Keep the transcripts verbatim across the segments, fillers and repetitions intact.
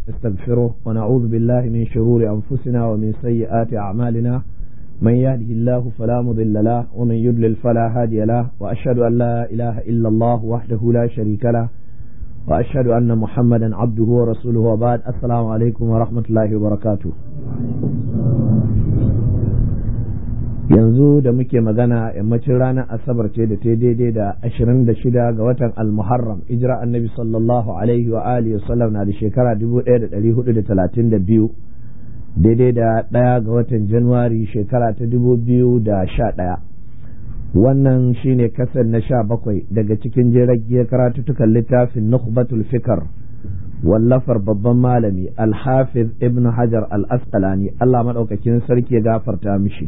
نستغفره ونعوذ بالله من شرور أنفسنا ومن سيئات أعمالنا من يهده الله فلا مضل له ومن يضلل فلا هادي له وأشهد أن لا إله إلا الله وحده لا شريك له وأشهد أن محمدا عبده ورسوله وبعد السلام عليكم ورحمة الله وبركاته. yanzu da muke magana yammacin ranar asabar ce da ta daidai da ashirin da shida ga watan al-muharram ijira annabi sallallahu alaihi wa alihi wasallam na da shekara dubu ɗaya da ɗari hudu da talatin da biyu daidai da ɗaya ga watan januwari shekara ta dubu biyu da sha ɗaya. Wannan shine kasar na sha bakwai daga cikin jiragiyar karatutukan littafin nukhbatul fikar wallafar babban malami al-hafiz ibn hajar al-asqalani Allah madaukakin sarki ya gafarta mishi.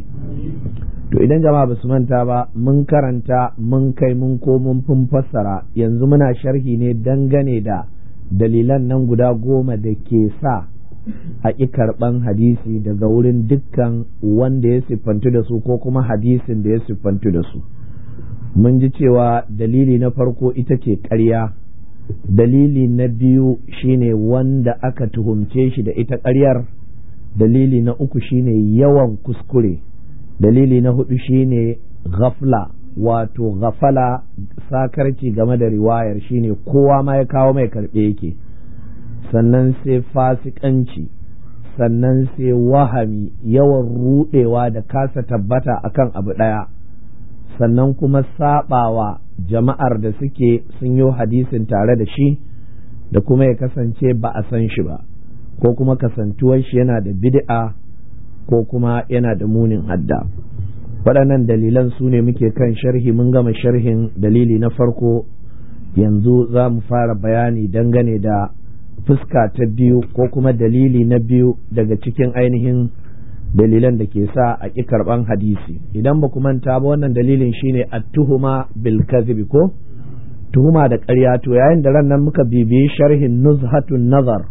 To idan jama'a basu manta ba mun karanta mun kai mun ko mun fin fassara yanzu muna sharhi ne dangane da dalilan nan guda goma da ke sa a ƙi karɓan hadisi daga wurin dukkan wanda ya siffantu da su ko kuma hadisin da ya siffantu da su. Mun ji cewa dalili na farko ita ce ƙarya, dalili na biyu shine wanda aka tuhumce shi da ita ƙaryar, dalili na uku shine yawan kuskure, dalili na hudu shine ghafla wato ghafala sakarci game da riwayar shine kowa ma ya kawo mai karɓe yake, sannan sai fasikanci, sannan sai wahami yawan rudewa da kasa tabbata akan abu ɗaya, sannan kuma saɓawa jama'ar da suke sun yi hadisin tare da shi da kuma ya kasance ba a san shi ba ko kuma kasantuwar shi yana da bid'a ko kuma yana da munin hadda. Waɗannan dalilan su ne muke kan sharhi. Mun gama sharhin dalili na farko, yanzu za mu fara bayani dangane da fuska ta biyu ko kuma dalili na biyu daga cikin ainihin dalilan da ke sa a ƙi karɓan hadisi. Idan ba ku manta ba wannan dalilin shine at-tuhuma bil kadhib ko tuhuma da ƙarya. To yayin da ran nan muka bibiyi sharhin nuzhatun nazar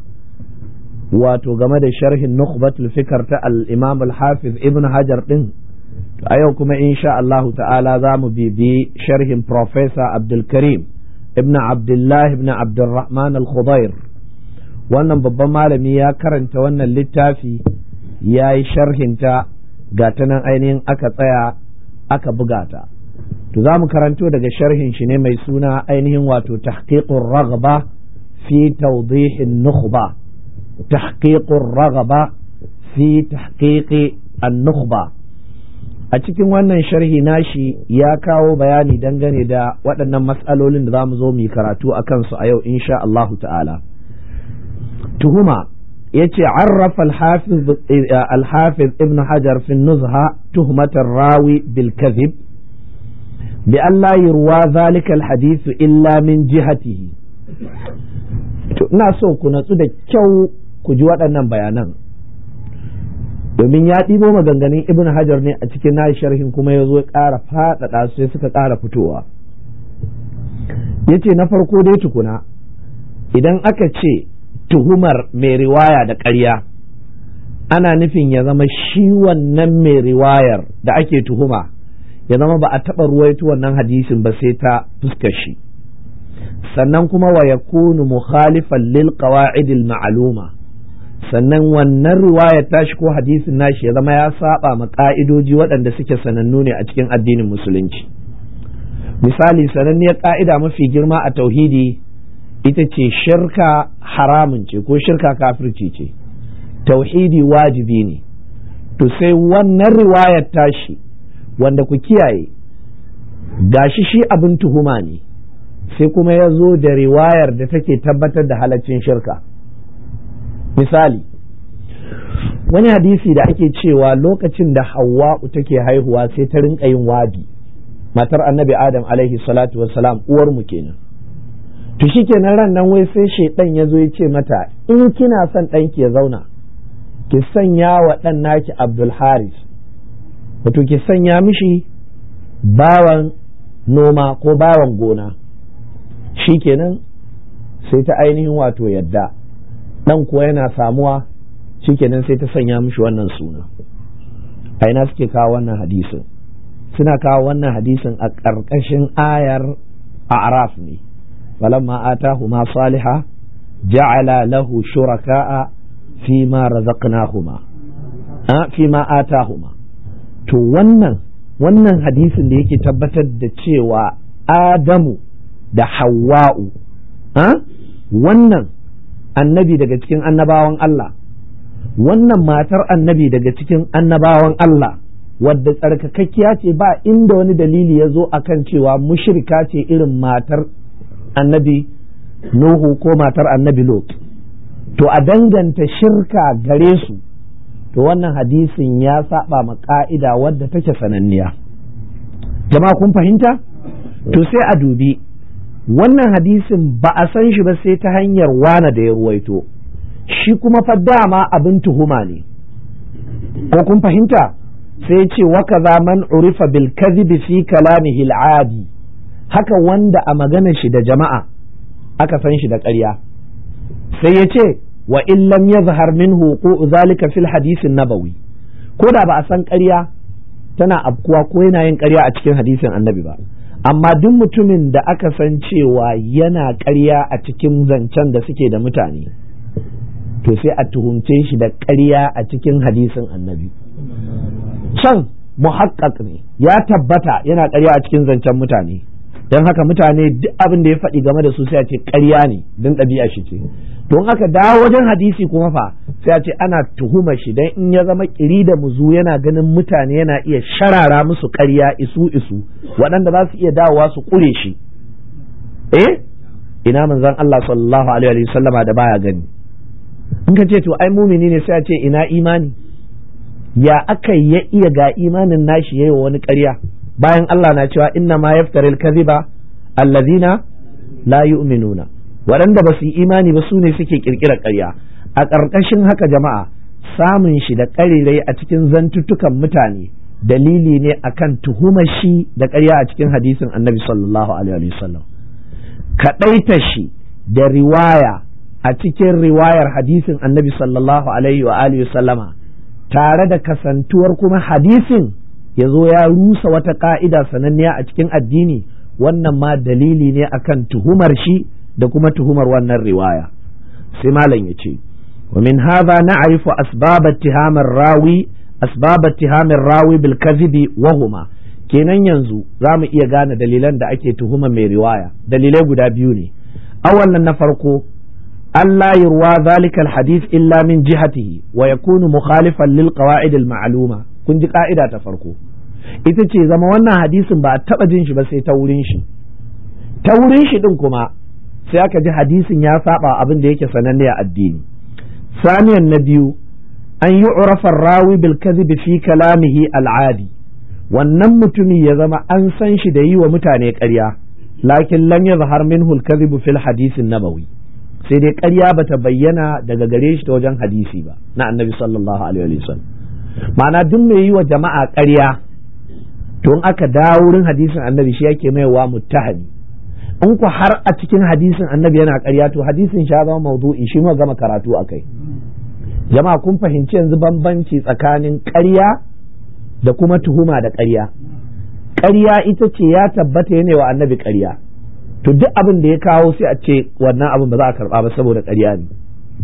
wato game da sharhin nukhbatul fikr ta al-imam al-hafiz ibn hajar din, to a yau kuma insha Allah ta'ala za mu bibiyi sharhin professor Abdul Karim ibn Abdullah ibn Abdurrahman al-Khudair. Wannan babban malami ya karanta wannan littafi ya yi sharhinta ga ta nan ainihin aka tsaya aka buga ta. To za mu karanto daga sharhin shi ne mai suna ainihin wato tahqiqur raghba fi tawdihin nukhba, tahqiqur raghba fi tahqiqi an-nukhba. A cikin wannan sharhi nashi ya kawo bayani dangane da waɗannan mas'alolin da za mu zo mu yi karatu a kansu a yau insha Allahu ta'ala. Tuhuma yace arrafa al-hafiz al-hafiz ibn hajar fi an-nuzha tuhmat ar-rawi bil kadhib bi an la yurwa dhalika al-hadith illa min jihatihi. To ina so ku natsu da kyau ku ji waɗannan bayanan domin ya ɗibo maganganun ibn hajar ne a cikin nashi sharhin kuma ya zo ya ƙara faɗaɗa su sai suka ƙara fitowa. Yace na farko dai tukuna idan aka ce tuhumar mai riwaya da ƙarya ana nufin ya zama shi wannan mai riwayar da ake tuhuma ya zama ba a taɓa ruwaito wannan hadisin ba sai ta fuskar shi, sannan kuma wa yakunu mukhalifan lil qawa'idil ma'luma, sannan wannan riwayar tashi ko hadisin nashi ya zama ya saba ma ka'idoji waɗanda suke sanannu ne a cikin addinin musulunci. Misali, sananniyar ka'ida mafi girma a tauhidi ita ce shirka haramun ce ko shirka kafirci ce, tauhidi wajibi ne. To sai wannan riwayar tashi wanda ku kiyaye gashi shi abin tuhuma ne, sai kuma ya zo da riwayar da take tabbatar da halaccin shirka. Misali, wani hadisi da ake cewa lokacin da Hawwa'u take haihuwa sai ta rinka yin wabi, matar annabi Adam alaihi salatu wassalam, uwar mu kenan. To shi kenan ran nan wai sai shaidan ya zo ya ce mata in kina son ɗanki ya zauna ki sanya wa ɗan naki Abdul Haris, wato ki sanya mishi bawan noma ko bawan gona. Shi kenan sai ta ainihin wato yadda ɗan kuwa yana samuwa, shi kenan sai ta sanya mishi wannan suna. A ina suke kawo wannan hadisin? Suna kawo wannan hadisin a ƙarƙashin ayar A'raf ne. falamma atahuma saliha ja'ala lahu shuraka'a fi ma razaqnahuma a fi ma atahuma. To wannan wannan hadisin da yake tabbatar da cewa Adamu da Hawwa'u a wannan annabi daga cikin annabawan Allah, wannan matar annabi daga cikin annabawan Allah, wadda tsarkakakkiya ce, ba inda wani dalili ya zo akan cewa mushrika ce irin matar annabi Nuhu ko matar annabi Lot. To a danganta shirka gare su, to wannan hadisin ya saba ma ka'ida wadda take sananniya. Jama'a kun fahimta? To sai a dubi wannan hadisin ba a san shi ba sai ta hanyar wana da ya ruwaito, shi kuma fa dama abin tuhuma ne. Ko kun fahimta? Sai ya ce wa kaza man urifa bil kadhibi fi kalamihi al-adi, haka wanda a maganar shi da jama'a aka san shi da ƙarya. Sai ya ce wa in lam yazhar minhu wuqu'u zalika fil hadith an-nabawi, ko da ba a san ƙarya tana afkuwa ko yana yin ƙarya a cikin hadisin annabi ba, amma duk mutumin da aka san cewa yana ƙarya a cikin zancen da suke da mutane, to sai a tuhumce shi da ƙarya a cikin hadisin annabi. Can muhaqqaq ne, ya tabbata yana ƙarya a cikin zancen mutane, don haka mutane duk abin da ya faɗi game da su sai a ce ƙarya ne, don ɗabi'a shi ce. Don haka dawo wajen hadisi kuma fa sai a ce ana tuhumar shi, don in ya zama ƙiri da muzu yana ganin mutane yana iya sharara musu ƙarya isu isu waɗanda za su iya dawowa su ƙure shi. Eh ina manzon Allah sallallahu alaihi wa sallama da baya gani? In ka ce to ai mumini ne, sai a ce ina imani? Ya aka ya iya ga imanin nashi yayi wa wani ƙarya, bayan Allah na cewa inna ma yaftaril kadhiba allazina la yu'minuna, waɗanda ba su yi imani ba su ne suke ƙirƙirar ƙarya. A ƙarƙashin haka jama'a, samun shi da ƙarirai a cikin zantuttukan mutane dalili ne akan tuhumar shi da ƙarya a cikin hadisin annabi sallallahu alaihi wasallam. Kaɗaita shi da riwaya a cikin riwayar hadisin annabi sallallahu alaihi wa alihi wasallama, tare da kasantuwar kuma hadisin ya zo ya rusa wata ƙa'ida sananniya a cikin addini, wannan ma dalili ne akan tuhumar shi da kuma tuhumar wannan riwaya. Sai malam ya ce wa min hadha na'rifu asbab ittiham ar-rawi asbab ittiham ar-rawi bil kadhibi wa huma. Kenan yanzu zamu iya gane dalilan da ake tuhuma mai riwaya. Dalilai guda biyu ne. Awwalan na farko, Allah yurwa zalika al-hadith illa min jihatihi wa yakunu mukhalifan lil qawa'id al-ma'luma. Kun ji ka'ida ta farko, ita ce zama wannan hadisin ba a taba jin shi ba sai ta wurin shi. Ta wurin shi din kuma sai aka ji hadisin ya saba abin da yake sananne a addini. Saniyan na biyu, an yi urafar rawi bil kadhib fi kalamihi al'adi, wannan mutumi ya zama an san shi da yi wa mutane ƙarya, lakin lam yazhar minhu al-kadhib fil hadisin nabawi, sai dai ƙarya bata bayyana daga gare shi ta wajen hadisi ba na annabi sallallahu alaihi wa sallam. Ma'ana duk mai yi wa jama'a ƙarya, to in aka dawo wurin hadisin annabi shi yake maiwa muttahami. In ku har a cikin hadisin annabi yana ƙarya, to hadisin sha zama mawdu'i, shi ma gama karatu akai. Jama'a kun fahimci yanzu bambanci tsakanin ƙarya da kuma tuhuma da ƙarya. Ƙarya ita ce ya tabbata yana wa annabi ƙarya, to duk abin da ya kawo sai a ce wannan abin ba za a karɓa ba saboda ƙarya ne.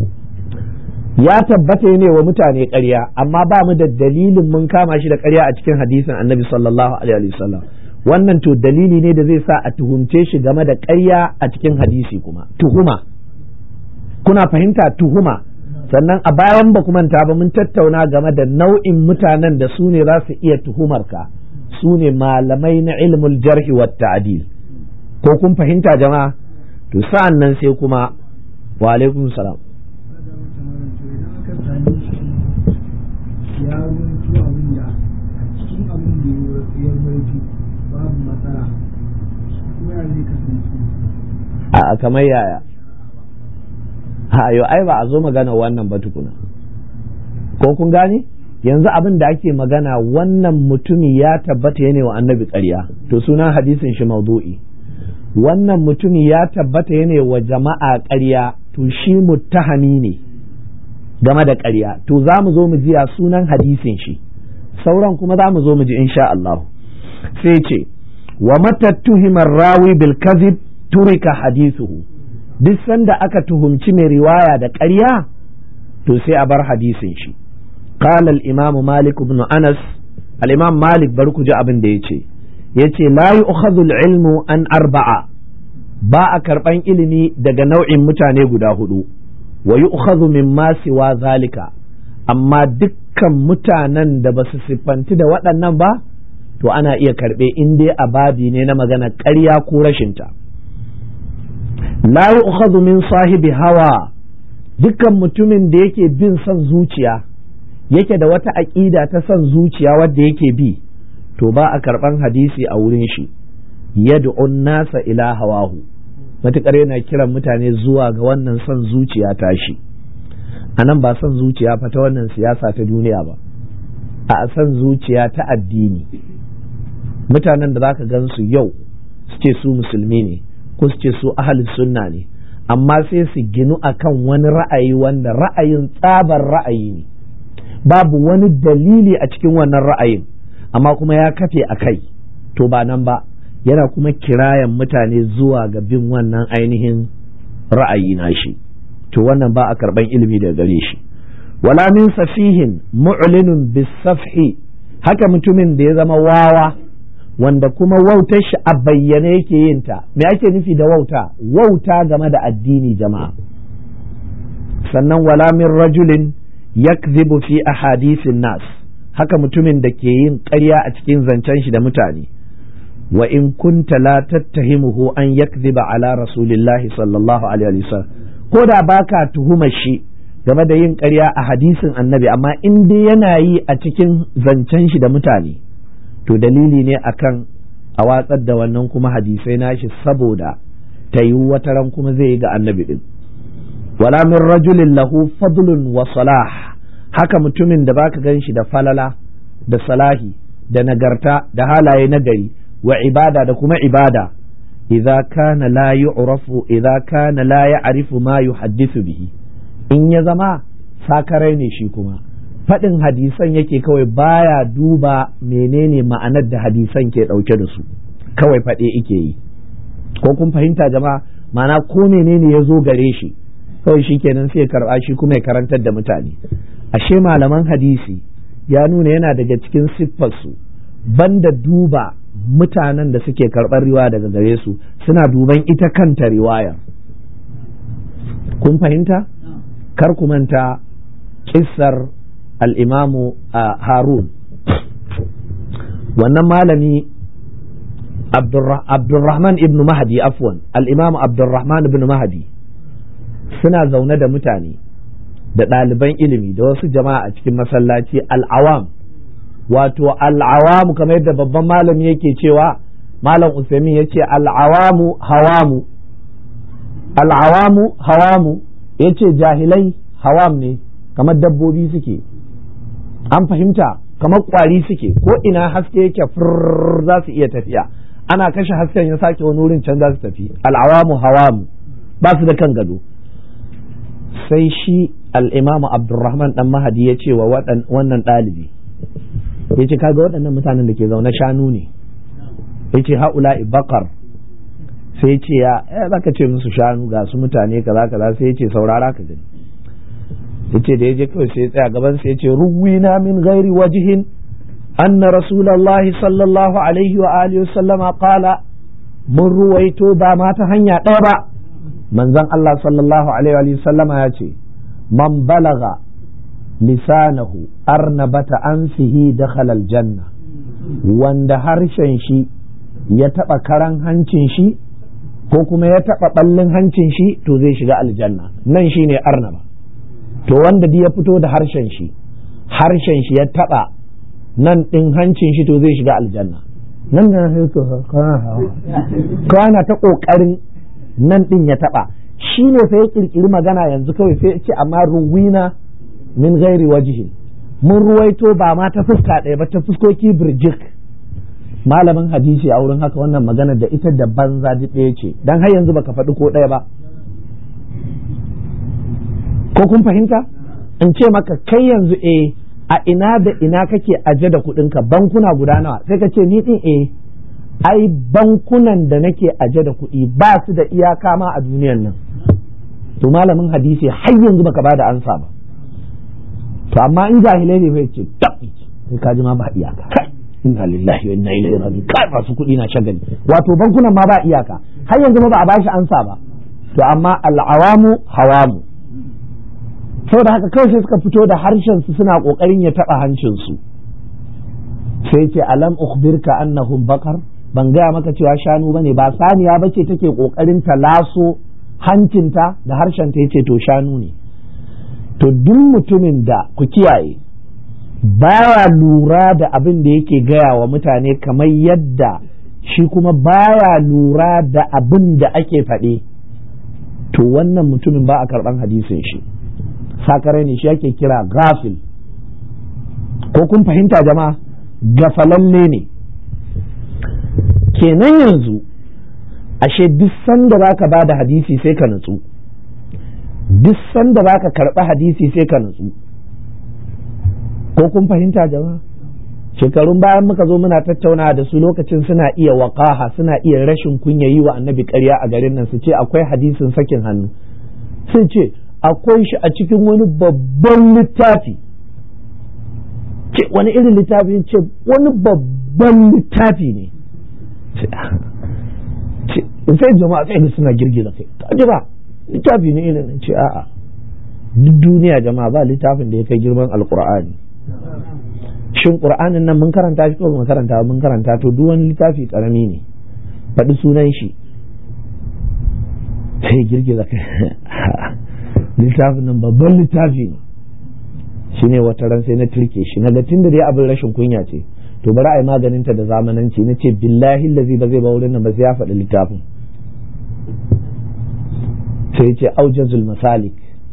Ya tabbata ne wa mutane ƙarya, amma ba mu da dalilin mun kama shi da ƙarya a cikin hadisin annabi sallallahu alaihi wasallam. Wannan to dalili ne da zai sa a tuhumce shi game da ƙarya a cikin hadisi. Kuma tuhuma, kuna fahimta, tuhuma. Sannan a bayan ba kuma ta ba mun tattauna game da nau'in mutanen da su ne za su iya tuhumar ka, su ne malamai na ilmul jarhi wa ta'dil. Ko kun fahimta jama'a? To sa'an nan sai kuma wa alaikum salam. A kamar yaya? Ha yau ai ba a zo magana wannan ba tukuna. Ko kun gane? Yanzu abin da ake magana, wannan mutumi ya tabbata yana wa annabi ƙarya, to sunan hadisin shi maudu'i. Wannan mutumi ya tabbata yana wa jama'a ƙarya, to shi muttahami ne game da ƙarya. To za mu zo mu ji a sunan hadisin shi, sauran kuma za mu zo mu ji insha Allah. Sai ce wa matattuhimar rawi bil kadhib turika hadithuhu. duk sanda aka tuhumci mai riwaya da ƙarya to sai a bar hadisin shi. qala al-imam malik ibn anas, al-imam malik bar ku ji abin da yace yace la yu'khadhu al-ilmu an arba'a, ba a karban ilimi daga nau'in mutane guda hudu, wa yu'khadhu mimma siwa zalika, amma dukkan mutanen da ba su siffanti da waɗannan ba to ana iya karɓe in dai a babi ne na magana ƙarya ko rashinta. la yu'khadhu min sahibi hawa, dukkan mutumin da yake bin son zuciya, yake da wata aƙida ta son zuciya wadda yake bi, to ba a karɓan hadisi a wurin shi. yad'un nasa ila hawahu, matuƙar yana kiran mutane zuwa ga wannan son zuciya tashi. a nan ba son zuciya fa ta wannan siyasa ta duniya ba, a son zuciya ta addini. mutanen da zaka gan su yau su ce su musulmi ne ko su ce su ahli sunna ne, amma sai su ginu akan wani ra'ayi wanda ra'ayin tsabar ra'ayi ne, babu wani dalili a cikin wannan ra'ayin, amma kuma ya kafe a kai, to ba nan ba, yana kuma kirayan mutane zuwa ga bin wannan ainihin ra'ayi na shi, to wannan ba a karban ilimi daga gare shi. wala min safihin mu'linun bisafhi, haka mutumin da ya zama wawa wanda kuma wautar shi a bayyane yake yin ta. me ake nufi da wauta? wauta game da addini jama'a. sannan wala min rajulin yakzibu fi ahadithin nas, haka mutumin da ke yin ƙarya a cikin zancen shi da mutane. wa in kunta la tattahimuhu an yakziba ala rasulillahi sallallahu alaihi wasallam, ko da baka tuhumar shi game da yin ƙarya a hadisin annabi, amma in dai yana yi a cikin zancen shi da mutane, to dalili ne akan a watsar da wannan kuma hadisai nashi, saboda ta yi wata ran kuma zai yi ga annabi din. wala min rajulin lahu fadlun wa salah, haka mutumin da baka gan shi da falala da salahi da nagarta da halaye nagari wa ibada da kuma ibada, idza kana la yu'rafu idza kana la ya'rifu ma yuhaddithu bihi, in ya zama sakarai ne shi kuma faɗin hadisan yake kawai, baya duba menene ma'anar da hadisan ke ɗauke da su, kawai faɗe ike yi. ko kun fahimta jama'a? ma'ana ko menene ya zo gare shi kawai shi kenan sai ya karɓa shi kuma ya karantar da mutane. ashe malaman hadisi ya nuna yana daga cikin siffarsu, banda duba mutanen da suke karɓar riwaya daga gare su, suna duban ita kanta riwayar. kun fahimta? kar ku manta kissar al'imamu Harun, wannan malami Abdurrahman ibn Mahdi, afwan al'imamu Abdurrahman ibn Mahdi, suna zaune da mutane da ɗaliban ilimi da wasu jama'a a cikin masallaci, al'awam, wato al'awamu kamar yadda babban malami yake cewa, malam Usaimin ya ce al'awamu hawamu, al'awamu hawamu, ya ce jahilai hawam ne, kamar dabbobi suke, an fahimta, kamar kwari suke, ko ina haske yake fur za su iya tafiya, ana kashe hasken ya sake wani wurin can za su tafi. al'awamu hawamu, ba su da kan gado. sai shi al'imamu Abdurrahman dan Mahdi ya ce wa wannan ɗalibi, ya ce kaga waɗannan mutanen da ke zaune shanu ne, ya ce ha'ula'i bakar, sai ce ya zaka ce musu shanu, ga su mutane kaza kaza, sai ya ce saurara ka gani. yace da yaje kawai sai ya tsaya gaban sai yace ruwina min ghairi wajhin anna rasulullahi sallallahu alaihi wa alihi wasallama qala, mun ruwaito ba ma ta hanya ɗaya ba, manzon Allah sallallahu alaihi wa sallama ya ce man balaga lisanahu arnabata anfihi dakhala aljanna, wanda harshen shi ya taba karan hancin shi ko kuma ya taba ballin hancin shi to zai shiga aljanna. nan shine arnaba. to wanda duk ya fito da harshen shi harshen shi ya taba nan din hancin shi to zai shiga aljanna. nan da sai to kana ta kokarin nan din ya taba, shine sai ya kirkiri magana yanzu kawai sai ya ce amma ruwina min ghairi wajhi, mun ruwaito ba ma ta fuska ɗaya ba ta fuskoki birjik. malamin hadisi a wurin haka wannan magana da ita da banza duk ɗaya ce, dan har yanzu baka faɗi ko ɗaya ba. ko kun fahimta? in ce maka kai yanzu eh a ina da ina kake aje da kuɗinka, bankuna guda nawa? sai ka ce ni din eh ai bankunan da nake aje da kuɗi ba su da iyaka ma a duniyan nan. to malamin hadisi har yanzu baka bada ansa ba. To amma in jahilai ne bai ce tabbi sai ka ji ma ba iyaka, inna lillahi wa inna ilaihi raji'un, kai masu kuɗi na shagali, wato bankunan ma ba iyaka, har yanzu ba a bashi ansa ba. To amma al'awamu hawamu, saboda haka kawai sai suka fito da harshen su suna kokarin ya taba hancin su, sai ce alam ukhbirka annahum bakar, ban gaya maka cewa shanu bane, ba saniya bace take kokarin ta laso hancinta da harshen ta, yace to shanu ne. To duk mutumin da, ku kiyaye, baya lura da abin da yake gaya wa mutane kamar yadda shi kuma baya lura da abin da ake faɗe, to wannan mutumin ba a karɓan hadisin shi, sakare ne, shi ake kira gafil. Ko kun fahimta jama'a? Gafalalle ne. Kenan yanzu ashe duk sanda zaka ba da hadisi sai ka nutsu, duk sanda zaka karɓi hadisi sai ka nutsu. Ko kun fahimta jama'a? Shekarun bayan muka zo muna tattauna da su, lokacin suna iya waƙaha, suna iya rashin kunya yi wa annabi ƙarya a garin nan, su ce akwai hadisin sakin hannu, sun ce akwai shi a cikin wani babban littafi. Ce wani irin littafi? Ce wani babban littafi ne. Sai jama'a sai suna girgiza kai, kaji ba littafi ne irin, ce a'a, duk duniya jama'a ba littafin da ya kai girman alkur'ani. Shin qur'anin nan mun karanta shi ko mun karanta mun karanta to duk wani littafi karami ne, faɗi sunan shi. Sai girgiza kai, littafin nan babban littafi ne. Shine wata ran sai na turke shi, na ga tunda dai abin rashin kunya ce, to bari a yi maganinta da zamananci. Na ce billahi lazi ba zai ba wurin nan ba sai ya faɗi littafin. Sai ce aujazul masalik,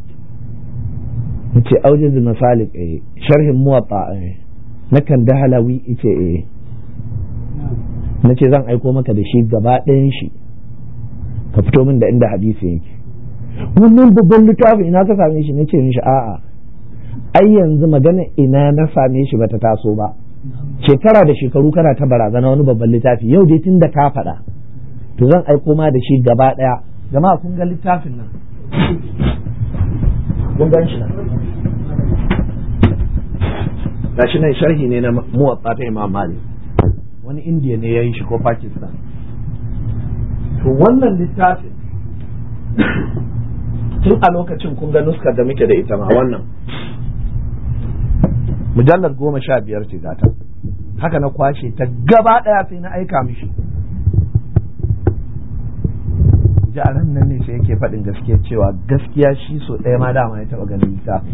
ce aujazul masalik eh sharhin muwatta eh na kan da halawi ce eh na ce zan aiko maka da shi gaba ɗayan shi, ka fito min da inda hadisi yake. Wannan babban littafi ina ka same shi? Na ce mishi a'a, ai yanzu magana ina na same shi bata taso ba, shekara da shekaru kana ta barazana wani babban littafi, yau dai tun da ka faɗa to zan aiko ma da shi gaba ɗaya. Jama'a kun ga littafin nan, kun gan shi nan, gashi nan sharhi ne na muwatta ta Imam Malik, wani indiya ne ya yi shi ko Pakistan. To wannan littafin tun a lokacin kun ga nuskar da muke da ita ma, wannan mujallar goma sha biyar ce gata, haka na kwashe ta gaba ɗaya sai na aika mishi. ji a ran nan ne sai yake faɗin gaskiya cewa gaskiya shi so ɗaya ma dama ya taɓa ganin littafi.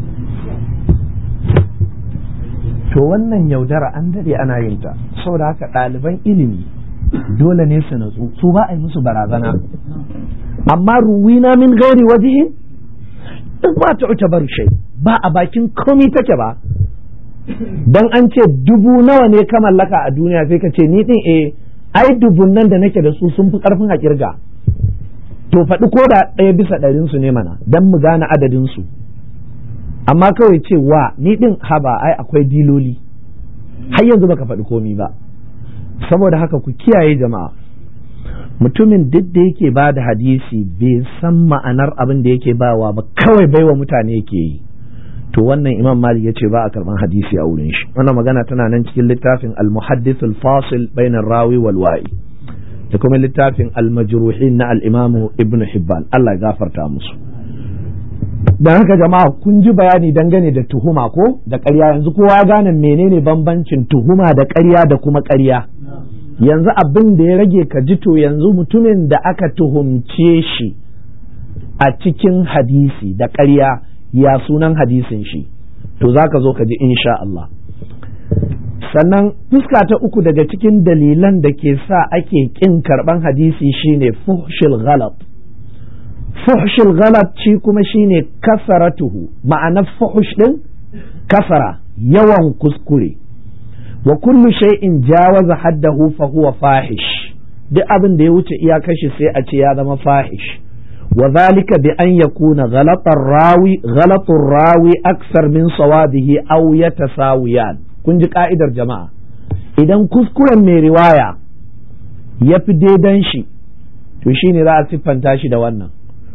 To wannan yaudara an daɗe ana yin ta, saboda haka ɗaliban ilimi dole ne su natsu, su ba a yi musu barazana. Amma ruwina min gairi wajihin in ba ta utabar shai, ba a bakin komai take ba. Dan an ce dubu nawa ne ka mallaka a duniya sai ka ce ni din eh ai dubun nan da nake da su sun fi karfin a kirga. To faɗi ko da ɗaya bisa ɗarin su ne mana dan mu gane adadin su. Amma kawai ce wa ni din haba ai akwai diloli, har yanzu baka faɗi komi ba. Saboda haka ku kiyaye jama'a, mutumin duk da yake ba da hadisi bai san ma'anar abin da yake bawa ba, kawai baiwa mutane yake yi, to wannan Imam Malik yace ba a karban hadisi a wurin shi. Wannan magana tana nan cikin littafin Al-Muhaddith Al-Fasil Bain Ar-Rawi wal Wa'i, da kuma littafin Al-Majruhin na Al-Imam Ibn Hibban, Allah ya gafarta musu. Dan haka jama'a kun ji bayani dangane da tuhuma ko da ƙarya. Yanzu kowa ya gane menene bambancin tuhuma da ƙarya da kuma ƙarya. Yanzu abin da ya rage ka ji, to yanzu mutumin da aka tuhumce shi a cikin hadisi da ƙarya, ya sunan hadisin shi, to za ka zo ka ji insha Allah. Sannan fuska ta uku daga cikin dalilan da ke sa ake ƙin karɓan hadisi shine fuhshil ghalat. Fuhshil ghalat shi kuma shine kasaratuhu, ma'anar fuhsh din kasara, yawan kuskure. Wa kullu shay'in jawaza haddahu fa huwa fahish, duk abin da ya wuce iyakashi sai a ce ya zama fahish. wa zalika bi an yakuna ghalatar rawi ghalatur rawi aksar min sawabihi aw yatasawiyan. Kun ji ka'idar jama'a, idan kuskuren mai riwaya ya fi daidan shi, to shine za a siffanta shi da wannan.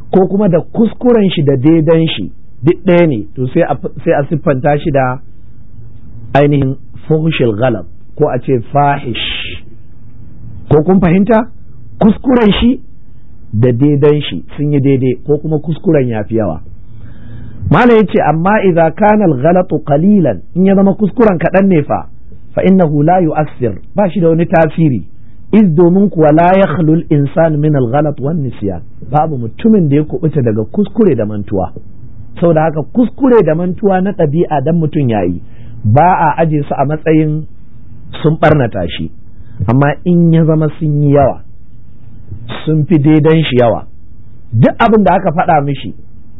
ko kuma da kuskuren shi da daidan shi duk ɗaya ne, to sai a siffanta shi da ainihin fuhushil ghalab ko a ce fahish. Ko kun fahimta, kuskuren shi da daidan shi sun yi daidai ko kuma kuskuren ya fi yawa. Malam ya ce amma idza kana al-ghalatu qalilan, in ya zama kuskuren kaɗan ne fa fa innahu la yu'assir, ba shi da wani tasiri. Iz domin kuwa la yakhlu al-insan min al-ghalat wan nisyan, babu mutumin da ya kubuta daga kuskure da mantuwa. Saboda haka kuskure da mantuwa na ɗabi'a dan mutum yayi ba a aje su a matsayin sun barnata shi, amma in ya zama sun yi yawa sun fi daidan shi yawa, duk abin da aka faɗa mishi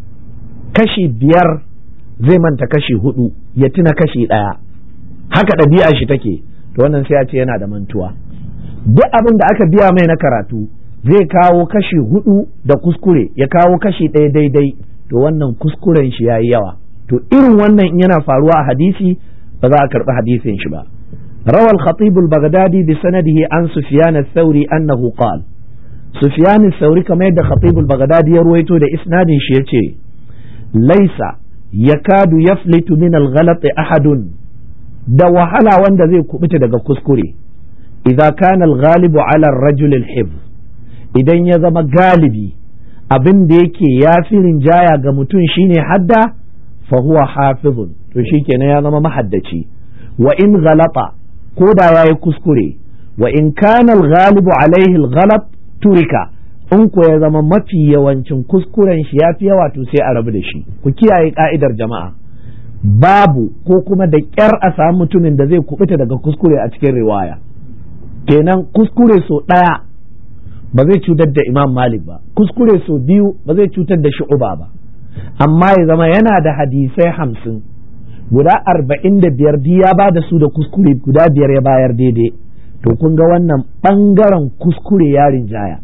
kashi biyar zai manta kashi hudu ya tuna kashi ɗaya, haka ɗabi'a shi take, to wannan sai a ce yana da mantuwa. Duk abin da aka biya mai na karatu zai kawo kashi hudu da kuskure ya kawo kashi ɗaya daidai, to wannan kuskuren shi yayi yawa. To irin wannan in yana faruwa a hadisi ba za a karɓi hadisin shi ba. روى الخطيب البغدادي بسنده عن سفيان الثوري أنه قال سفيان الثوري كما يد خطيب البغدادي يرويته لإسناد شيء ليس يكاد يفلت من الغلط أحد da wahala wanda zai kubuta daga kuskure idza kana al-ghalibu ala ar-rajul al-hifz, idan ya zama galibi abin da yake yafi rinjaya ga mutum shine hadda fa huwa hafizun, to shikenan ya zama mahaddaci. Wa in ghalata, ko da yayi kuskure, wa in kana al-ghalibu alayhi al-ghalat turika, in ko ya zama mafi yawancin kuskuren shi yafi yawa to sai a rabu da shi. Ku kiyaye ka'idar jama'a, babu ko kuma da ƙyar a samu mutumin da zai kubuta daga kuskure a cikin riwaya. Kenan kuskure so ɗaya ba zai cutar da Imam Malik ba, kuskure so biyu ba zai cutar da Shu'ba ba, amma ya zama yana da hadisai hamsin guda arba'in da biyar ya ba da su da kuskure guda biyar ya bayar daidai, to kun ga wannan ɓangaren kuskure ya rinjaya.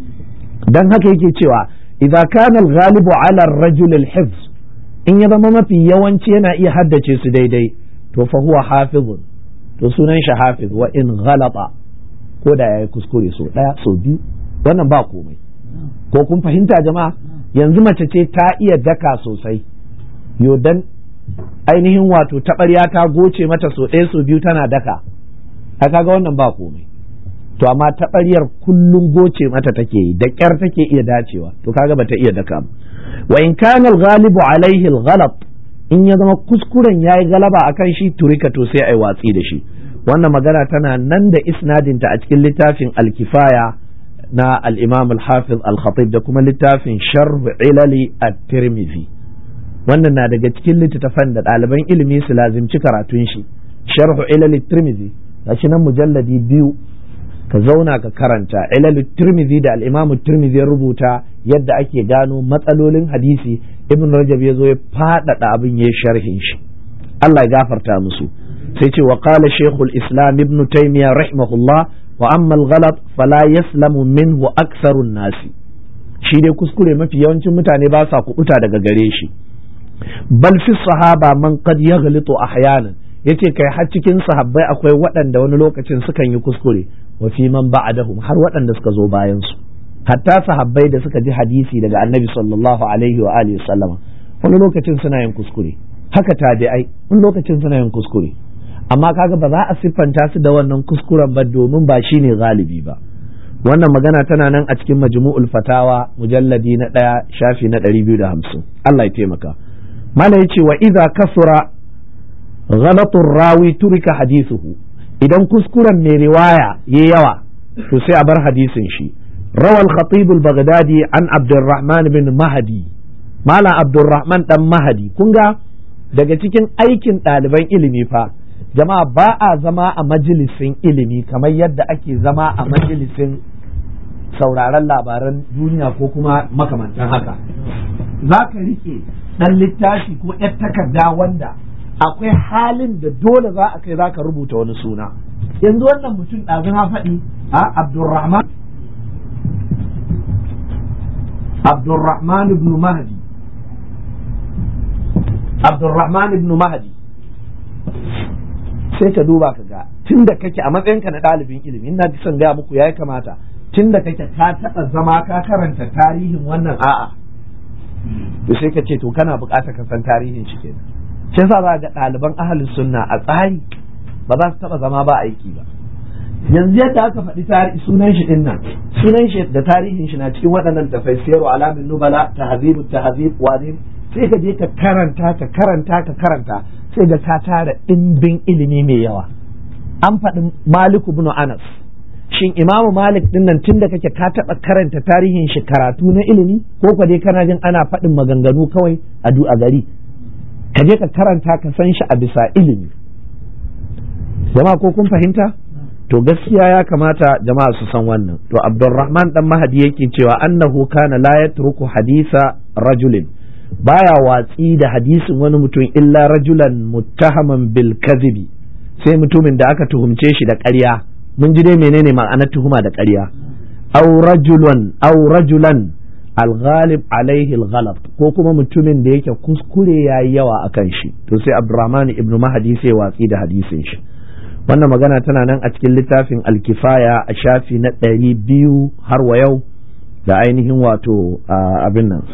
Don haka yake cewa idza kana al-ghalibu ala ar-rajul al-hifz, in ya zama mafi yawanci yana iya haddace su daidai, to fa huwa hafizun, to sunan shi hafiz. Wa in ghalata, ko da yayi kuskure so daya so biyu wannan ba komai. Ko kun fahimta jama'a? Yanzu mace ce ta iya daka sosai, yo dan ainihin wato taɓarya ta goce mata so ɗaya so biyu tana daka, a kaga wannan ba komai. To amma taɓaryar kullum goce mata take yi, da ƙyar take iya dacewa, to kaga bata iya daka ba. Wa in kana al-ghalibu alayhi al-ghalat, in ya zama kuskuren yayi galaba akan shi turika, to sai ai watsi da shi. Wannan magana tana nan da isnadinta a cikin littafin al-kifaya na al-imam al-hafiz al-khatib da kuma littafin sharh ilali at-tirmidhi. Wannan na daga cikin littattafan da ɗaliban ilimi su lazimci karatun shi. Sharh ilali at-tirmidhi gashi nan mujalladi biyu, ka zauna ka karanta ilal tirmidhi da al-imam tirmidhi ya rubuta yadda ake gano matsalolin hadisi. Ibn Rajab ya zo ya faɗaɗa abin ya sharhin shi, Allah ya gafarta musu. Sai ce wa qala shaykhul islam ibn taymiyyah rahimahullah wa amma al-ghalat fala yaslamu minhu aktharun nasi, shi dai kuskure mafi yawancin mutane ba sa kubuta daga gare shi. Bal fi sahaba man qad yaghlitu ahyanan, yace kai har cikin sahabbai akwai waɗanda wani lokacin sukan yi kuskure, wa fi man ba'dahum, har waɗanda suka zo bayan su, hatta sahabbai da suka ji hadisi daga annabi sallallahu alaihi wa alihi sallama wani lokacin suna yin kuskure, haka tabi'ai wani lokacin suna yin kuskure, amma kaga ba za a siffanta su da wannan kuskuren ba domin ba shine galibi ba. Wannan magana tana nan a cikin majmu'ul fatawa mujalladi na ɗaya shafi na ɗari biyu da hamsin. Allah ya taimaka. Mala yace wa idza kasura ghalatur rawi turika hadithuhu, idan kuskuren mai riwaya yayi yawa to sai a bar hadisin shi. Rawal Khatib al-Baghdadi an Abdurrahman bin Mahdi, Malam Abdurrahman dan Mahdi. Kun ga daga cikin aikin ɗaliban ilimi fa jama'a, ba a zama a majalisin ilimi kamar yadda ake zama a majalisin sauraron labaran duniya ko kuma makamantan haka. Za ka rike ɗan littafi ko ‘yar takarda wanda akwai halin da dole za a kai za ka rubuta wani suna. Yanzu wannan mutum ɗazu na faɗi a Abdurrahman Abdurrahman ibn Mahdi Abdurrahman ibn Mahdi sai ka duba ka ga tun da kake a matsayinka na ɗalibin ilimi, ina son gaya muku ya kamata tun da kake ka taɓa zama ka karanta tarihin wannan a'a to sai ka ce to kana buƙatar ka san tarihin shi kenan. Sai sa za ga ɗaliban ahlus sunna a tsari ba za su taɓa zama ba aiki ba. Yanzu yadda aka faɗi tarihi sunan shi din nan, sunan shi da tarihin shi na cikin waɗannan tafsiru alamin nubala, tahzibut tahzib wani, sai ka je ka karanta ka karanta ka karanta sai ga ka tara ɗimbin ilimi mai yawa. An faɗi Malik ibn Anas, shin Imamu Malik din nan tunda kake ka taɓa karanta tarihin shi karatu na ilimi ko ka dai kana jin ana faɗin maganganu kawai a du a gari? Ka je ka karanta ka san shi a bisa ilimi. Jama'a ko kun fahimta? To gaskiya ya kamata jama'a su san wannan. To Abdurrahman dan Mahdi yake cewa annahu kana la yatruku hadisa rajulin, baya watsi da hadisin wani mutum illa rajulan muttahaman bil kadhibi, sai mutumin da aka tuhumce shi da ƙarya. Mun ji dai menene ma'anar tuhuma da ƙarya? Aw rajulan aw rajulan al-ghalib alaihi al-ghalat, ko kuma mutumin da yake kuskure yayi yawa akan shi. To sai Abdurrahman ibn Mahdi sai watsi da hadisin shi. Wannan magana tana nan a cikin littafin Al-Kifaya a shafi na ɗari biyu har wa yau da ainihin wato abin nan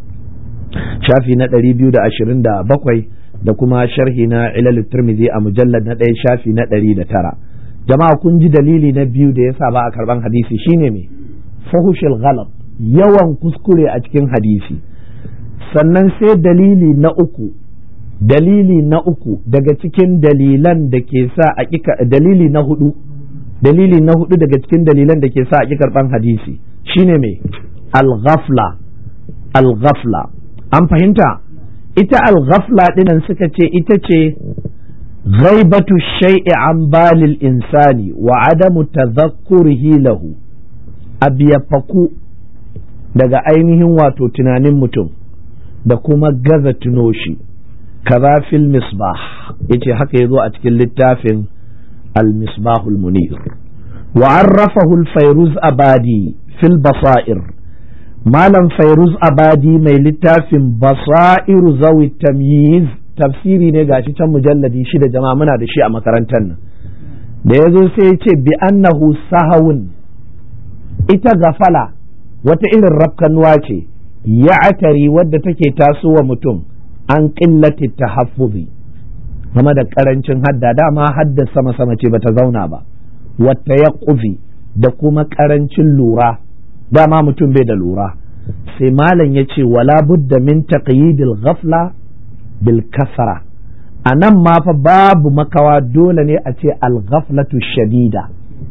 shafi na ɗari biyu da ashirin da bakwai da kuma sharhi na Ilal Tirmidhi a mujallad na ɗaya shafi na ɗari da tara. Jama'a kun ji dalili na biyu da yasa ba a karban hadisi shine me? Fuhushil ghalab, yawan kuskure a cikin hadisi. Sannan sai dalili na uku dalili na uku daga cikin dalilan da ke sa a ƙi dalili na hudu dalili na hudu daga cikin dalilan da ke sa a ƙi karban hadisi shine me? Al-ghafla. Al-ghafla an fahimta? Ita al-ghafla dinan suka ce ita ce ghaibatu shay'i an balil insani wa adamu tadhakkurihi lahu, abiyafaku daga ainihin wato tunanin mutum da kuma gaza tuno shi. kaza fil misbah, yace haka yazo a cikin littafin al-misbah al-munir. wa arrafahu al-fayruz abadi fil basair, malam fayruz abadi mai littafin basairu zawi tamyiz, tafsiri ne gashi can mujalladi shida jama'a muna da shi a makarantar nan. Da yazo sai ya ce bi annahu sahawun, ita gafala wata irin rafkanuwa ce ya'tari wadda take tasowa mutum an ƙillati tahaffuzi, game da ƙarancin hadda. Dama hadda sama sama ce bata zauna ba, wata ya da kuma ƙarancin lura, dama mutum bai da lura. Sai malam ya ce wala budda min taqyidil ghafla bil kasra, a nan ma fa babu makawa dole ne a ce al ghaflatu shadida,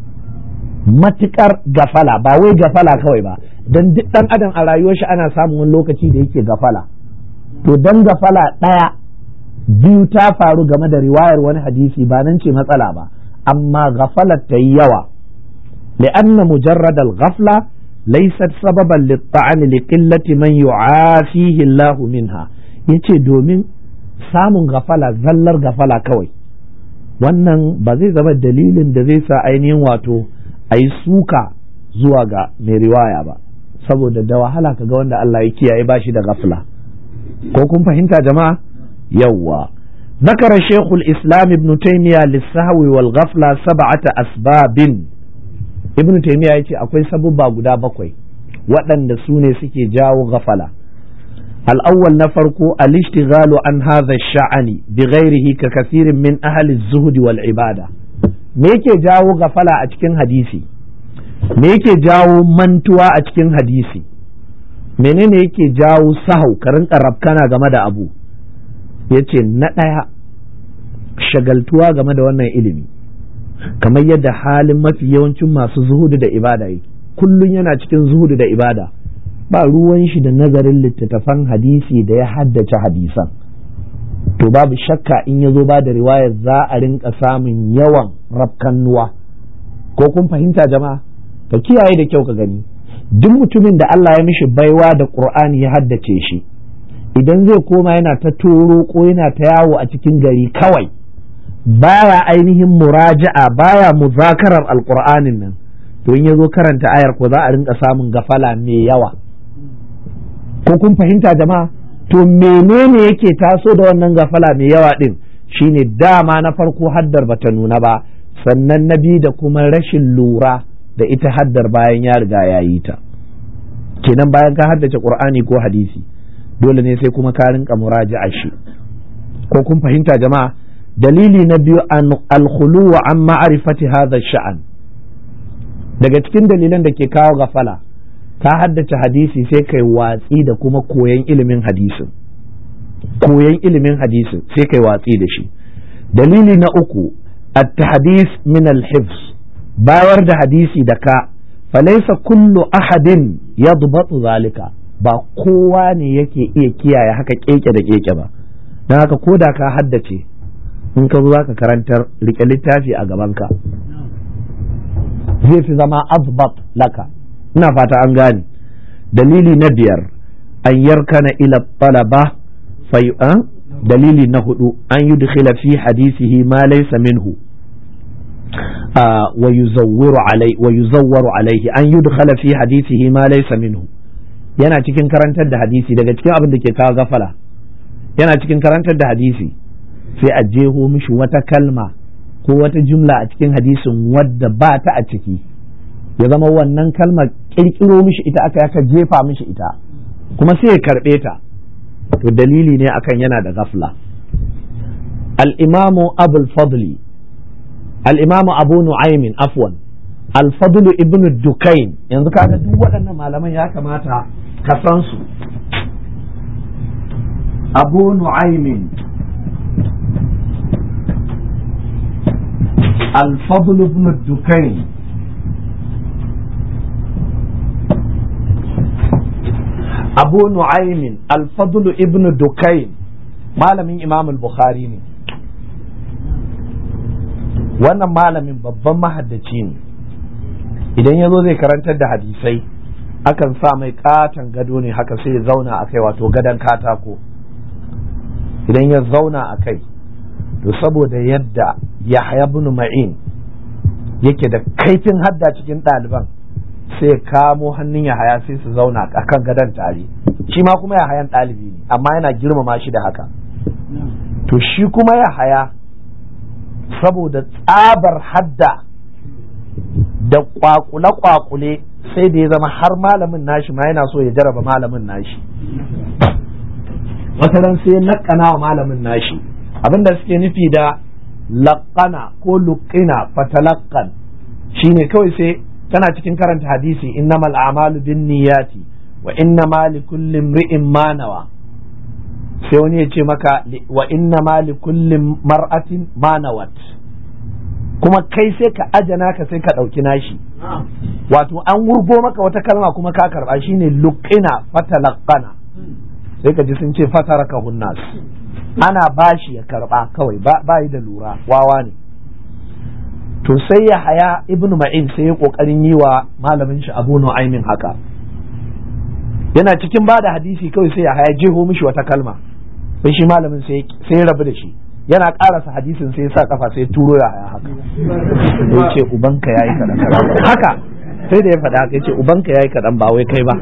matukar gafala, ba wai gafala kawai ba, dan duk dan adam a rayuwar shi ana samun wani lokaci da yake gafala. To dan gafala ɗaya biyu ta faru game da riwayar wani hadisi ba nan ce matsala ba, amma gafalar ta yi yawa. li'anna mujarrad al-ghafla laysat sababan lit-ta'an li qillati man yu'afihi Allah minha, yace domin samun gafala, zallar gafala kawai, wannan ba zai zama dalilin da zai sa ainihin wato ayi suka zuwa ga mai riwaya ba, saboda da wahala kaga wanda Allah ya kiyaye bashi da gafla. ko kun fahimta jama'a? yawwa. ذكر شيخ الإسلام ابن تيمية للسهو والغفلة سبعة أسباب. ابن تيمية يقول أكوي سبب guda bakwai waɗanda su ne suke jawo gafala. الأول نفرق الاشتغال عن هذا الشأن بغيره ككثير من أهل الزهد والعبادة. me yake jawo gafala a cikin hadisi? me yake jawo mantuwa a cikin hadisi? menene yake jawo sahau, ka rinka rabkana game da abu? yace na ɗaya shagaltuwa game da wannan ilimi, kamar yadda halin mafi yawancin masu zuhudu da ibada yake, kullun yana cikin zuhudu da ibada, ba ruwan shi da nazarin littattafan hadisi da ya haddace hadisan. To babu shakka in ya zo ba da riwayar za a rinka samun yawan rabkannuwa. ko kun fahimta jama'a? ka kiyaye da kyau ka gani, duk mutumin da Allah ya mishi baiwa da Qur'ani ya haddace shi, idan zai koma yana ta toro ko yana ta yawo a cikin gari kawai, baya ainihin muraja'a, baya muzakarar alqur'anin nan, to in yazo karanta ayar ko za a rinka samun gafala mai yawa. ko kun fahimta jama'a? to menene yake taso da wannan gafala mai yawa din? shine dama na farko haddar bata nuna ba, sannan na biyu da kuma rashin lura da ita haddar bayan ya riga ya yi ta. kenan bayan ka haddace qur'ani ko hadisi dole ne sai kuma ka rinka muraja'a shi. Ko kun fahimta jama'a? Dalili na biyu an al-khuluwa an ma'rifati hadha sha'an. Daga cikin dalilan da ke kawo gafala, ka haddace hadisi sai kai watsi da kuma koyan ilimin hadisin. Koyan ilimin hadisin sai kai watsi da shi. Dalili na uku at-tahdith min al-hifz, bayar da hadisi da ka, falaysa kullu ahadin yadbatu zalika, ba kowa ne yake iya kiyaye haka keke da keke ba. Dan haka koda ka haddace, in ka zo zaka karantar, rike littafi a gabanka zai fi zama azbat laka. Ina fata an gane. Dalili na biyar an yarkana ila talaba fayu'an. Dalili na hudu an yudkhila fi hadisihi ma laysa minhu wa yuzawwiru alai wa yuzawwaru alaihi. An yudkhala fi hadisihi ma laysa minhu, yana cikin karantar da hadisi, daga cikin abin da ke kawo gafala, yana cikin karantar da hadisi sai a jeho mishi wata kalma ko wata jumla a cikin hadisin wadda ba ta a ciki, ya zama wannan kalmar kirkiro mishi ita aka aka jefa mishi ita, kuma sai ya karbe ta, to dalili ne akan yana da gafla. al-imamu abul fadli al-imamu abu nu'aymin afwan al-fadl ibn dukain, yanzu kaga duk waɗannan malaman ya kamata ka san su. abu nu'aymin al-fadl ibn dukain abu nu'aymin al-fadl ibn dukain malamin imam al-bukhari ne. wannan malamin babban mahaddaci ne. idan ya zo zai karantar da hadisai akan sa mai katon gado ne haka sai ya zauna a kai, wato gadon katako. idan ya zauna a kai, to saboda yadda Yahya ibn Ma'in yake da kaifin hadda cikin ɗaliban, sai ya kamo hannun Yahaya sai su zauna a kan gadon tare. shi ma kuma Yahayan ɗalibi ne, amma yana girmama shi da haka. to shi kuma Yahaya saboda tsabar hadda da kwakule-kwakule sai da ya zama har malamin nashi ma yana so ya jaraba malamin nashi. wata ran sai laƙana wa malamin nashi, abinda suke nufi da laƙana ko luƙina fatalaqqan shine kawai sai tana cikin karanta hadisi innamal a'malu binniyati wa innama likulli imri'in ma nawa, sai wani ya ce maka wa innama likulli mar'atin ma nawat, kuma kai sai ka ajana ka sai ka ɗauki nashi, wato an wurgo maka wata kalma kuma ka karɓa, shine luqina fatalaqqana, sai ka ji sun ce fataraka hunnas, ana bashi ya karɓa kawai, ba yi da lura, wawa ne. to sai ya haya ibnu ma'in sai ya kokarin yi wa malamin shi abu nu'aymin haka, yana cikin bada hadisi kawai sai ya haya jeho mishi wata kalma, sai shi malamin sai ya rabu da shi, yana karasa hadisin sai ya sa kafa sai turo ya haya haka, ya ce ubanka yayi kadan haka, sai da ya faɗa haka, ya ce ubanka yayi kadan ba wai kai ba.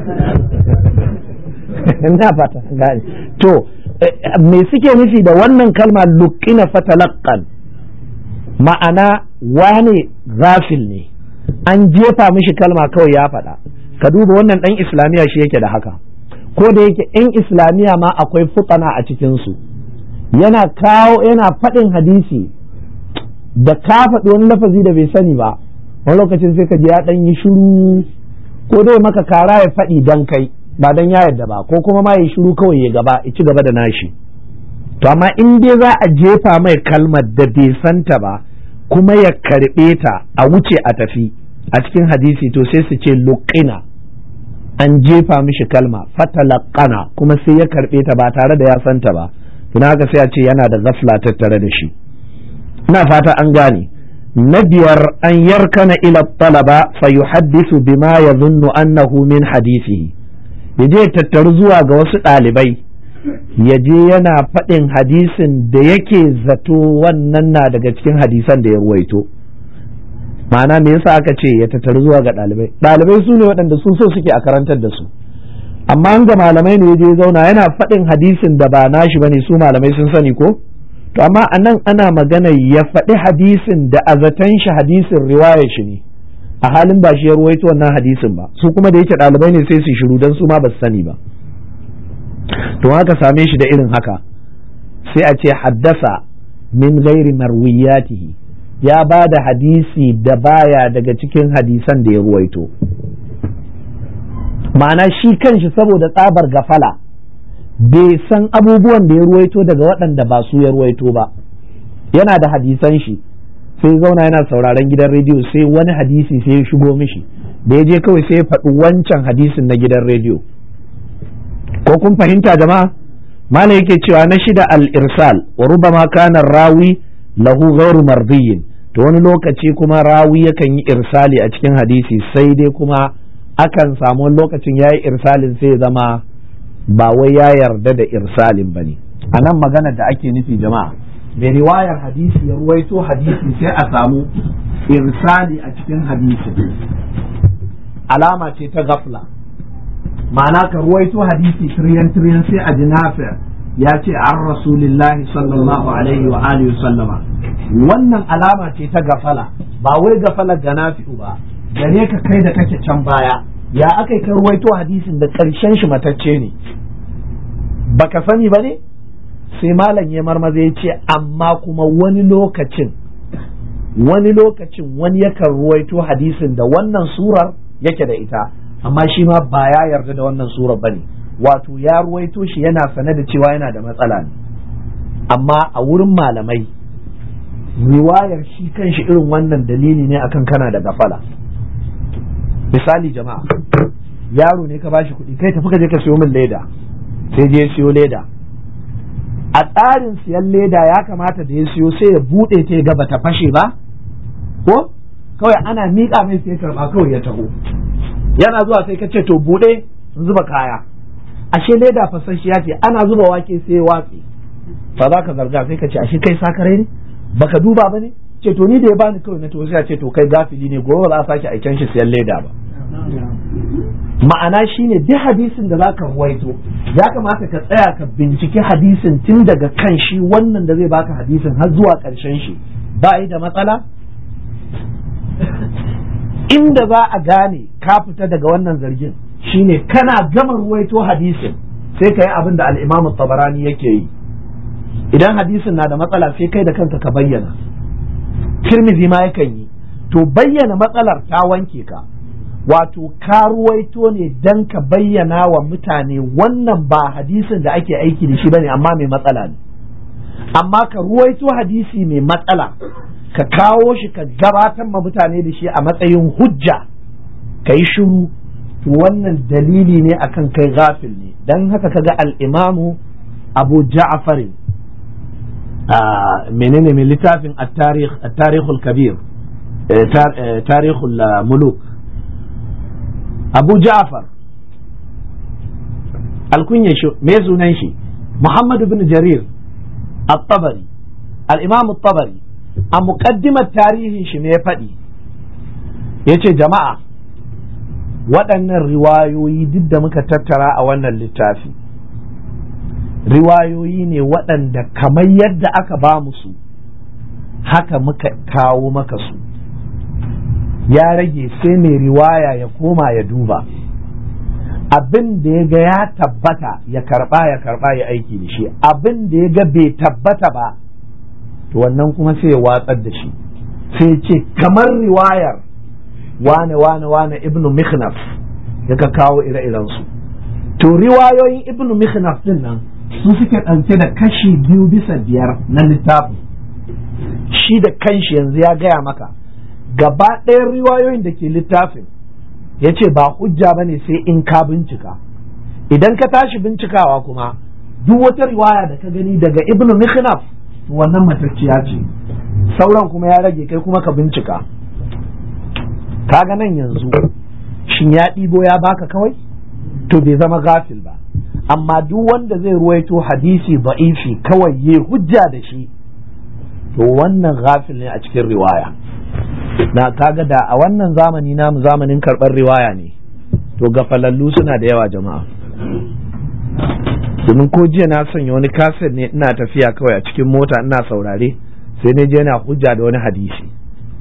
ina fata gani. to me suke nufi da wannan kalma luqina fatalaqqan? ma'ana wane zafil ne, an jefa mishi kalma kawai ya faɗa. ka duba wannan ɗan islamiya shi yake da haka, ko da yake ɗan islamiya ma akwai futana a cikinsu, yana kawo yana faɗin hadisi da ka faɗi wani lafazi da bai sani ba, wani lokacin sai ka ji ya ɗan yi shiru, ko dai maka kara ya faɗi dan kai ba dan ya yarda ba, ko kuma ma ya shiru kawai ya gaba ya ci gaba da nashi. to amma in dai za a jefa mai kalmar da bai santa ba kuma ya karɓe ta a wuce a tafi a cikin hadisi, to sai su ce luqina, an jefa mishi kalma, fatalaqana kuma sai ya karɓe ta ba tare da ya santa ba, tuna haka sai a ce yana da gafla tattare da shi. ina fata an gane. na biyar an yarkana ila talaba fa yuhaddisu bima yadhunnu annahu min hadisihi, yaje tattaru zuwa ga wasu ɗalibai, yaje yana faɗin hadisin da yake zato wannan na daga cikin hadisan da ya ruwaito. ma'ana me yasa aka ce ya tattaru zuwa ga ɗalibai? ɗalibai su ne waɗanda su so suke a karantar da su, amma an ga malamai ne yaje zauna yana faɗin hadisin da ba nashi bane, su malamai sun sani ko? to amma anan ana magana ya faɗi hadisin da a zaton shi hadisin riwayar shi ne, a halin ba shi ya ruwaito wannan hadisin ba, su kuma da yake ɗalibai ne sai su shiru dan su ma ba su sani ba. to haka same shi da irin haka sai a ce haddasa min ghairi marwiyatihi, ya ba da hadisi da baya daga cikin hadisan da ya ruwaito. ma'ana shi kanshi saboda tsabar gafala bai san abubuwan da ya ruwaito daga waɗanda ba su ya ruwaito ba. Yana da hadisan shi sai zauna yana sauraron gidan rediyo, sai wani hadisi sai ya shigo mishi, da ya je kawai sai ya faɗi wancan hadisin na gidan rediyo. ko kun fahimta jama'a? malam yake cewa na shida al-irsal wa rubama kana rawi lahu ghairu mardiyin, to wani lokaci kuma rawi yakan yi irsali a cikin hadisi, sai dai kuma akan samu lokacin yayi irsalin sai zama ba wai ya yarda da irsalin bane. a nan magana da ake nufi jama'a, mai riwayar hadisi ya ruwaito hadisi sai a samu irsali a cikin hadisi, alama ce ta gafla. ma'ana ka ruwaito hadisi tiriyan tiriyan sai a ji Nafi ya ce an rasulillahi sallallahu alaihi wa alihi sallama, wannan alama ce ta gafala, ba wai gafala ga Nafi'u ba, gare ka kai da kake can baya, ya aka ka ruwaito hadisin da ƙarshen shi matacce ne, baka sani ba ne? sai malam ya marmaza ya ce amma kuma wani lokacin wani lokacin wani yakan ruwaito hadisin da wannan surar yake da ita, amma shi ma ba ya yarda da wannan surar bane, wato ya ruwaito shi yana sane da cewa yana da matsala ne. amma a wurin malamai riwayar shi kanshi irin wannan dalili ne akan kana da gafala. misali jama'a, yaro ne ka bashi kuɗi, kai tafi ka je ka siyo min leda, sai je siyo leda. a tsarin siyan leda ya kamata da ya siyo sai ya buɗe ta ya ga bata fashe ba, ko kawai ana miƙa mai sai karɓa kawai ya taho, yana zuwa sai ka ce to buɗe sun zuba kaya, ashe leda fasasshiya ce, ana zuba wake sai ya watse, fa za ka zarga sai ka ce ashe kai sakare ne baka duba ba ne, ce to ni da ya bani kawai na to sai a ce to kai gafili ne, gobe ba za a sake aiken shi siyan leda ba. ma'ana shine duk hadisin da zaka ruwaito ya kamata ka tsaya ka binciki hadisin tun daga kan shi wannan da zai baka hadisin har zuwa ƙarshen shi ba yi da matsala. inda za a gane ka fita daga wannan zargin shine kana gama ruwaito hadisin sai ka yi abin da al-Imam Tabarani yake yi. idan hadisin na da matsala sai kai da kanka ka bayyana, Tirmidhi ma yakan yi, to bayyana matsalar ta wanke ka, wato ka ruwaito ne dan ka bayyana wa mutane wannan ba hadisin da ake aiki da shi bane amma mai matsala ne. amma ka ruwaito hadisi mai matsala ka kawo shi ka gabatar ma mutane da shi a matsayin hujja ka yi shiru, to wannan dalili ne akan kai ghafil ne. dan haka kaga al-Imamu Abu Ja'far menene mai littafin at-tarikh at-tarikhul kabir, tarikhul muluk, Abu Ja'far alkunyan shi me sunan shi Muhammad ibn Jarir at-Tabari, al-Imam at-Tabari a muqaddimar tarihin shi ne ya faɗi, yace jama'a waɗannan riwayoyi duk da muka tattara a wannan littafi riwayoyi ne waɗanda kamar yadda aka ba mu su haka muka kawo maka su, ya rage sai mai riwaya ya koma ya duba abin da ya ga ya tabbata ya karba ya karba ya aiki da shi, abin da ya ga bai tabbata ba to wannan kuma sai ya watsar da shi, sai ce kamar riwayar wane wane wane ibnu Mikhnaf ya ka kawo ire-iren su. to riwayoyin ibnu Mikhnaf din nan su suke ɗauke da kashi biyu bisa biyar na littafin, shi da kanshi yanzu ya gaya maka gaba ɗayan riwayoyin da ke littafin ya ce ba hujja ba ne sai in ka bincika. idan ka tashi bincikawa kuma duk wata riwaya da ka gani daga ibnu Mikhnaf wannan matacciya ce, sauran kuma ya rage kai kuma ka bincika. kaga nan yanzu shin ya ɗibo ya baka kawai to bai zama gafil ba, amma duk wanda zai ruwaito hadisi da'ifi kawai ya hujja da shi to wannan gafil ne a cikin riwaya. na kaga da a wannan zamani namu zamanin karɓar riwaya ne to gafalallu suna da yawa jama'a. domin ko jiya na sanya wani kaset ne ina tafiya kawai a cikin mota ina saurare sai ne je na hujja da wani hadisi,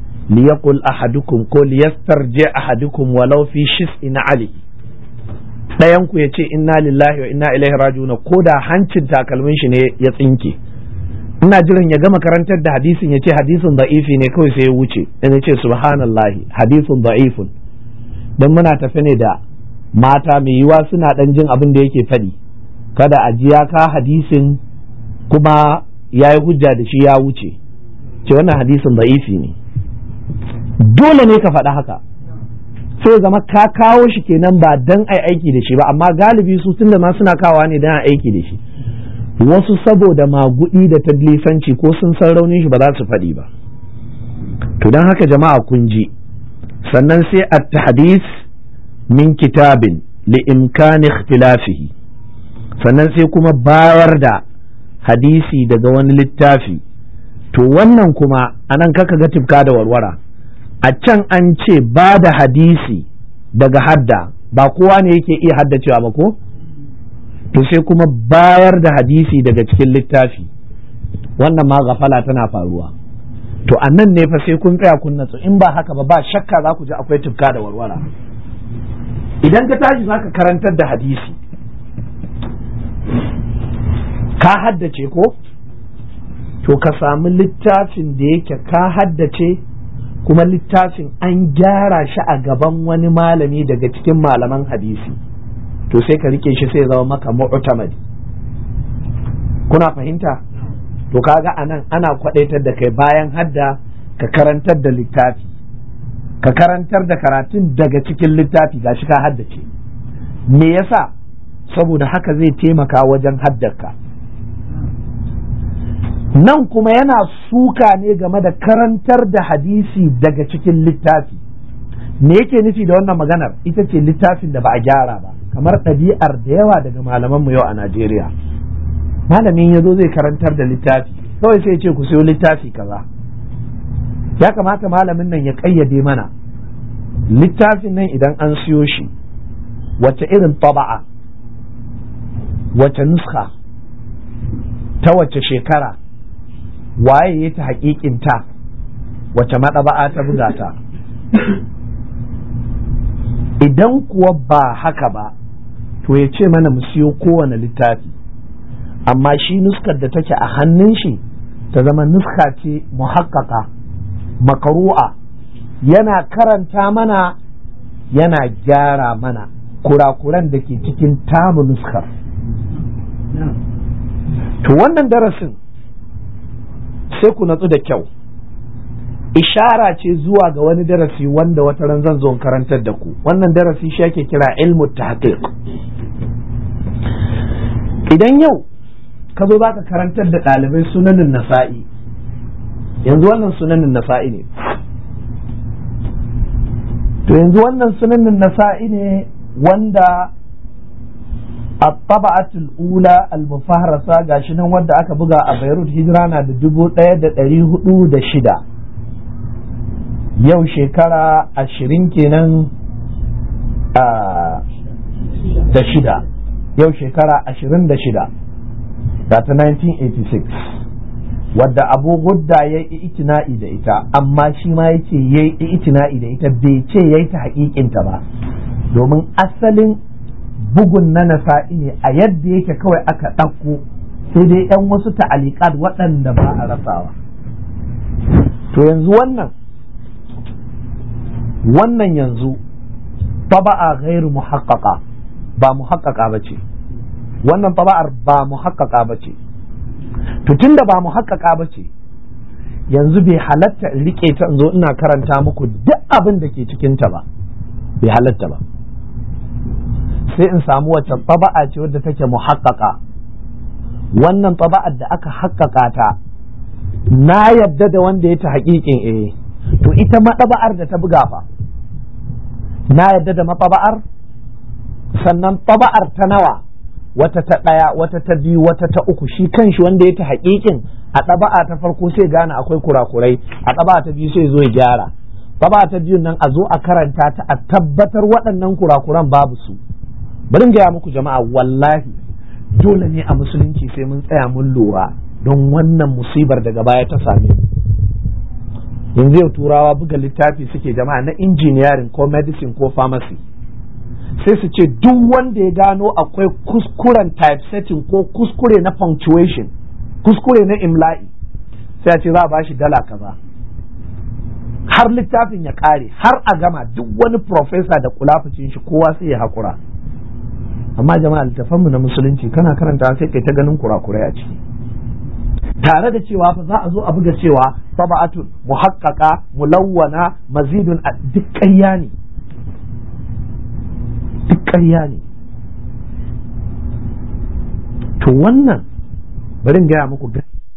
liyaqul ahadukum ko liyastarji ahadukum walau fi shis'in ali, ɗayan ku ya ce inna lillahi wa inna ilaihi raji'un ko da hancin takalmin shi ne ya tsinke, ina jiran ya gama karantar da hadisin ya ce hadisin da'ifi ne kawai sai ya wuce, dan ya ce subhanallahi hadisin da'ifun. dan muna tafi ne da mata mai yiwa suna dan jin abin da yake faɗi, kada a ji ya ka hadisin kuma ya yi hujja da shi ya wuce, ce wannan hadisin da'ifi ne. Dole ne ka faɗa haka, sai zama ka kawo shi kenan ba dan ai aiki da shi ba, amma galibi su tunda ma suna kawa ne dan ai aiki da shi. Wasu saboda magudi da tadlisanci ko sun san raunin shi ba za su faɗi ba. To dan haka jama'a kun ji. Sannan sai at-tahdith min kitabin li imkani ikhtilafihi, sannan sai kuma bayar da hadisi daga wani littafi. To wannan kuma anan kaka ga tifka da warwara. A can an ce ba da hadisi daga hadda, ba kowa ne yake iya haddacewa ba ko? To sai kuma bayar da hadisi daga cikin littafi, wannan ma gafala tana faruwa. To annan ne fa sai kun tsaya kun natsu, in ba haka ba ba shakka za ku ji akwai tufka da warwara. Idan ka tashi za ka karantar da hadisi, ka haddace ko? To ka samu littafin da yake ka haddace kuma littafin an gyara shi a gaban wani malami daga cikin malaman hadisi, to sai ka rike shi sai zama maka mu'tamadi. Kuna fahimta? To kaga anan ana kwadaitar da kai bayan hadda ka karantar da littafi, ka karantar da karatun daga cikin littafi gashi ka haddace. Me yasa? Saboda haka zai taimaka wajen haddarka. Nan kuma yana suka ne game da karantar da hadisi daga cikin littafi. Me yake nufi da wannan maganar? Ita ce littafin da ba a gyara ba, kamar ɗabi'ar da yawa daga malamanmu yau a Najeriya. Malamin ya zo zai karantar da littafi, kawai sai ce ku sayo littafi kaza. Ya kamata malamin nan ya ƙayyade mana littafin nan idan an siyo shi wace irin taba'a, wace nuska, ta wace shekara, waye ya ta haƙiƙinta, wace maɗaba'a ta buga ta. Idan kuwa ba haka ba, to ya ce mana mu siyo kowane littafi, amma shi nuskar da take a hannun shi ta zama nuska ce muhakkaka makaru'a, yana karanta mana yana gyara mana kurakuran da ke cikin tamu nuskar. To wannan darasin sai ku natsu da kyau, ishara ce zuwa ga wani darasi wanda wata ran zan zo karantar da ku. Wannan darasi shi ake kira ilmu tahqiq. Idan yau ka zo baka karantar da ɗalibai sunanin nasa'i, yanzu wannan sunanin nasa'i ne, to yanzu wannan sunanin nasa'i ne wanda at-taba'atul ula al-mufahrasa gashi nan wanda aka buga a Beirut, hijira na da dubu ɗaya da ɗari hudu da shida, yau shekara ashirin kenan da shida, yau shekara ashirin da shida da ta nineteen eighty-six, wadda Abu Gudda ya yi itina'i da ita, amma shi ma yace ya yi itina'i da ita, bai ce ya yi ta haƙiƙinta ba, domin asalin bugun na nasa'i ne a yadda yake kawai aka ɗauko, sai dai ‘yan wasu ta'aliƙat waɗanda ba a rasawa. To yanzu wannan wannan yanzu taba'a ghairu muhaqqaqa, ba muhaqqaqa bace, wannan taba'ar ba muhaqqaqa bace. To tunda ba muhaqqaqa bace, yanzu bai halatta in rike ta in zo ina karanta muku duk abin da ke cikin ta ba, bai halatta ba. Sai in samu wacce taba'a ce wadda take muhaqqaqa, wannan taba'ar da aka haƙƙaƙa ta na yadda da wanda ya ta haƙiƙin eh, to ita maɗaba'ar da ta buga fa na yadda da maɗaba'ar, sannan taba'ar ta nawa, wata ta ɗaya, wata ta biyu, wata ta uku, shi kanshi wanda ya ta haƙiƙin a ɗaba'a ta farko sai gane akwai kurakurai, a ɗaba'a ta biyu sai zo ya gyara, ɗaba'a ta biyun nan a zo a karanta ta a tabbatar waɗannan kurakuran babu su. Bari in gaya muku jama'a, wallahi dole ne a musulunci sai mun tsaya mun lura, don wannan musibar daga baya ta same mu. Yanzu yau turawa buga littafi suke jama'a na engineering ko medicine ko pharmacy, sai su ce duk wanda ya gano akwai kuskuren typesetting ko kuskure na punctuation, kuskure na imla'i, sai a ce za a bashi dala kaza har littafin ya kare, har a gama, duk wani professor da kulafucin shi kowa sai ya haƙura. Amma jama'a littafanmu na musulunci kana karanta sai kai ta ganin kurakurai a ciki, tare da cewa fa za a zo a buga cewa taba'atun muhaqqaqa mulawwana mazidun, duk ƙarya ne, duk ƙarya ne. To wannan bari in gaya muku,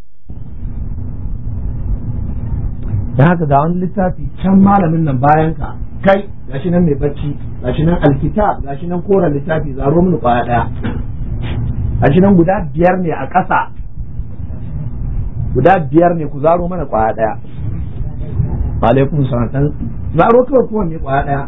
da haka ga wani littafi can malamin nan bayan ka kai gashi nan mai bacci, gashi nan alkitab, gashi nan koren littafi, zaro mini kwaya daya, gashi nan guda biyar ne a ƙasa, guda biyar ne, ku zaro mana kwaya daya. Alaikum salam, zaro kawai kowanne kwaya daya.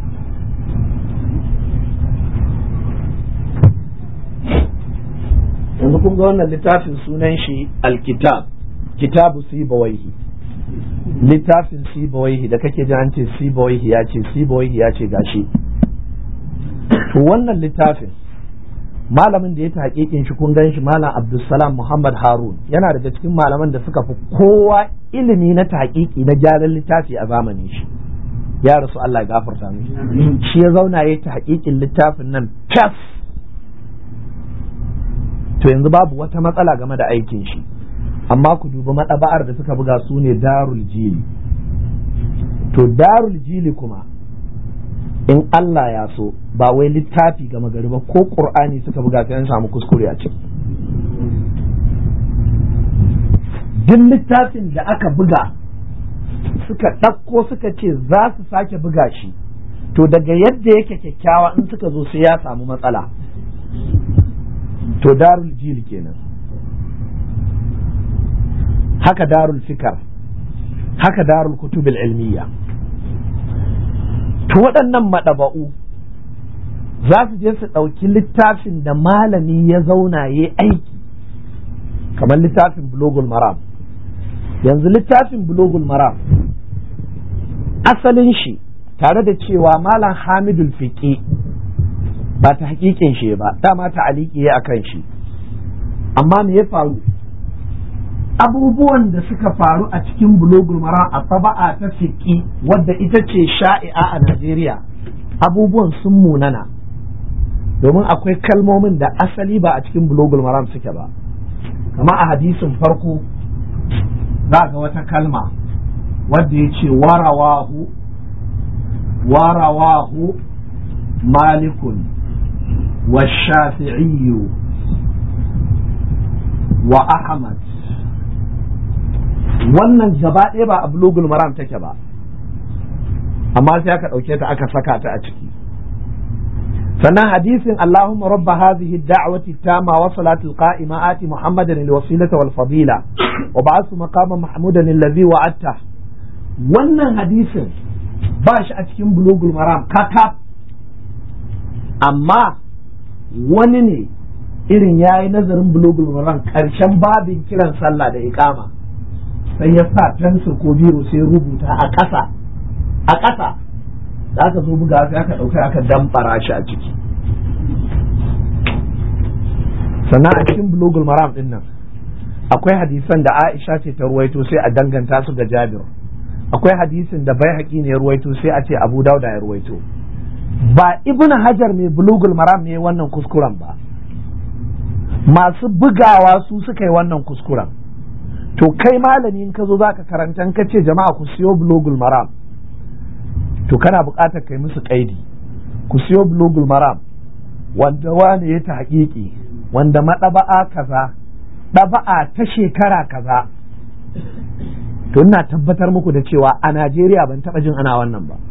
Yanzu kun ga wannan littafin sunan shi alkitab, kitabu Sibawaihi, littafin Sibawaihi da kake ji an ce Sibawaihi ya ce Sibawaihi ya ce gashi. To wannan littafin malamin da ya tahqiqin shi kun gan shi Malam Abdulsalam Muhammad Harun, yana daga cikin malaman da suka fi kowa ilimi na tahqiqi na gyaran littafi a zamanin shi, ya rasu Allah ya gafarta mishi. Shi ya zauna ya tahqiqin littafin nan tas. To yanzu babu wata matsala game da aikin shi, amma ku dubi maɗaba'ar da suka buga su ne Darul Jili. To Darul Jili kuma in Allah ya so ba wai littafi gama gari ba, ko Qur'ani suka buga sai an samu kuskure a ciki. Duk littafin da aka buga suka ɗauko suka ce za su sake buga shi, to daga yadda yake kyakkyawa in suka zo sai ya samu matsala. To Darul Jili kenan, haka Darul Fikar, haka Darul Kutubil Ilmiya. To waɗannan maɗaba'u za su je su ɗauki littafin da malami ya zauna ya aiki, kamar littafin Bulugul Maram. Yanzu littafin Bulugul Maram asalin shi, tare da cewa Malam Hamidul Fiqi ba ta hakikin shi ba, dama ta aliki ya akan shi, amma me ya faru? Abubuwan da suka faru a cikin Bulugul Maram a taba'a ta fiqi wadda ita ce sha'i'a a Najeriya, abubuwan sun munana, domin akwai kalmomin da asali ba a cikin Bulugul Maram suke ba. Kama a hadisin farko za ga wata kalma wadda ya ce warawahu warawahu malikun wa shafi'iyu wa ahmad. Wannan gaba ɗaya ba a Bulugul Maram take ba, amma sai aka ɗauke ta aka saka ta a ciki. sannan hadisin Allahumma rabba hadhihi ad-da'wati at-tamma wa salati al-qa'ima ati Muhammadan al-wasilata wal fadila wa ba'athu maqaman mahmudan alladhi wa'adta. Wannan hadisin ba shi a cikin Bulugul Maram kaka, amma wani ne irin yayi nazarin Bulugul Maram karshen babin kiran sallah da iqama sai ya sa fensir ko biro sai rubuta a ƙasa a ƙasa da aka zo buga sai aka ɗauka aka damfara shi a ciki. Sannan a cikin Bulugul Maram din nan akwai hadisan da Aisha ce ta ruwaito sai a danganta su ga Jabir, akwai hadisin da Baihaqi ne ya ruwaito sai a ce Abu Dawud ya ruwaito. Ba Ibn Hajar mai Bulugul Maram ne wannan kuskuren ba, masu bugawa su suka yi wannan kuskuren. To kai malami in ka zo zaka karanta ka ce jama'a ku siyo Bulugul Maram, to kana buƙatar kai musu kaidi, ku siyo Bulugul Maram wanda wani ya ta haƙiƙi, wanda maɗaba'a kaza, ɗaba'a ta shekara kaza. To ina tabbatar muku da cewa a Najeriya ban taɓa jin ana wannan ba.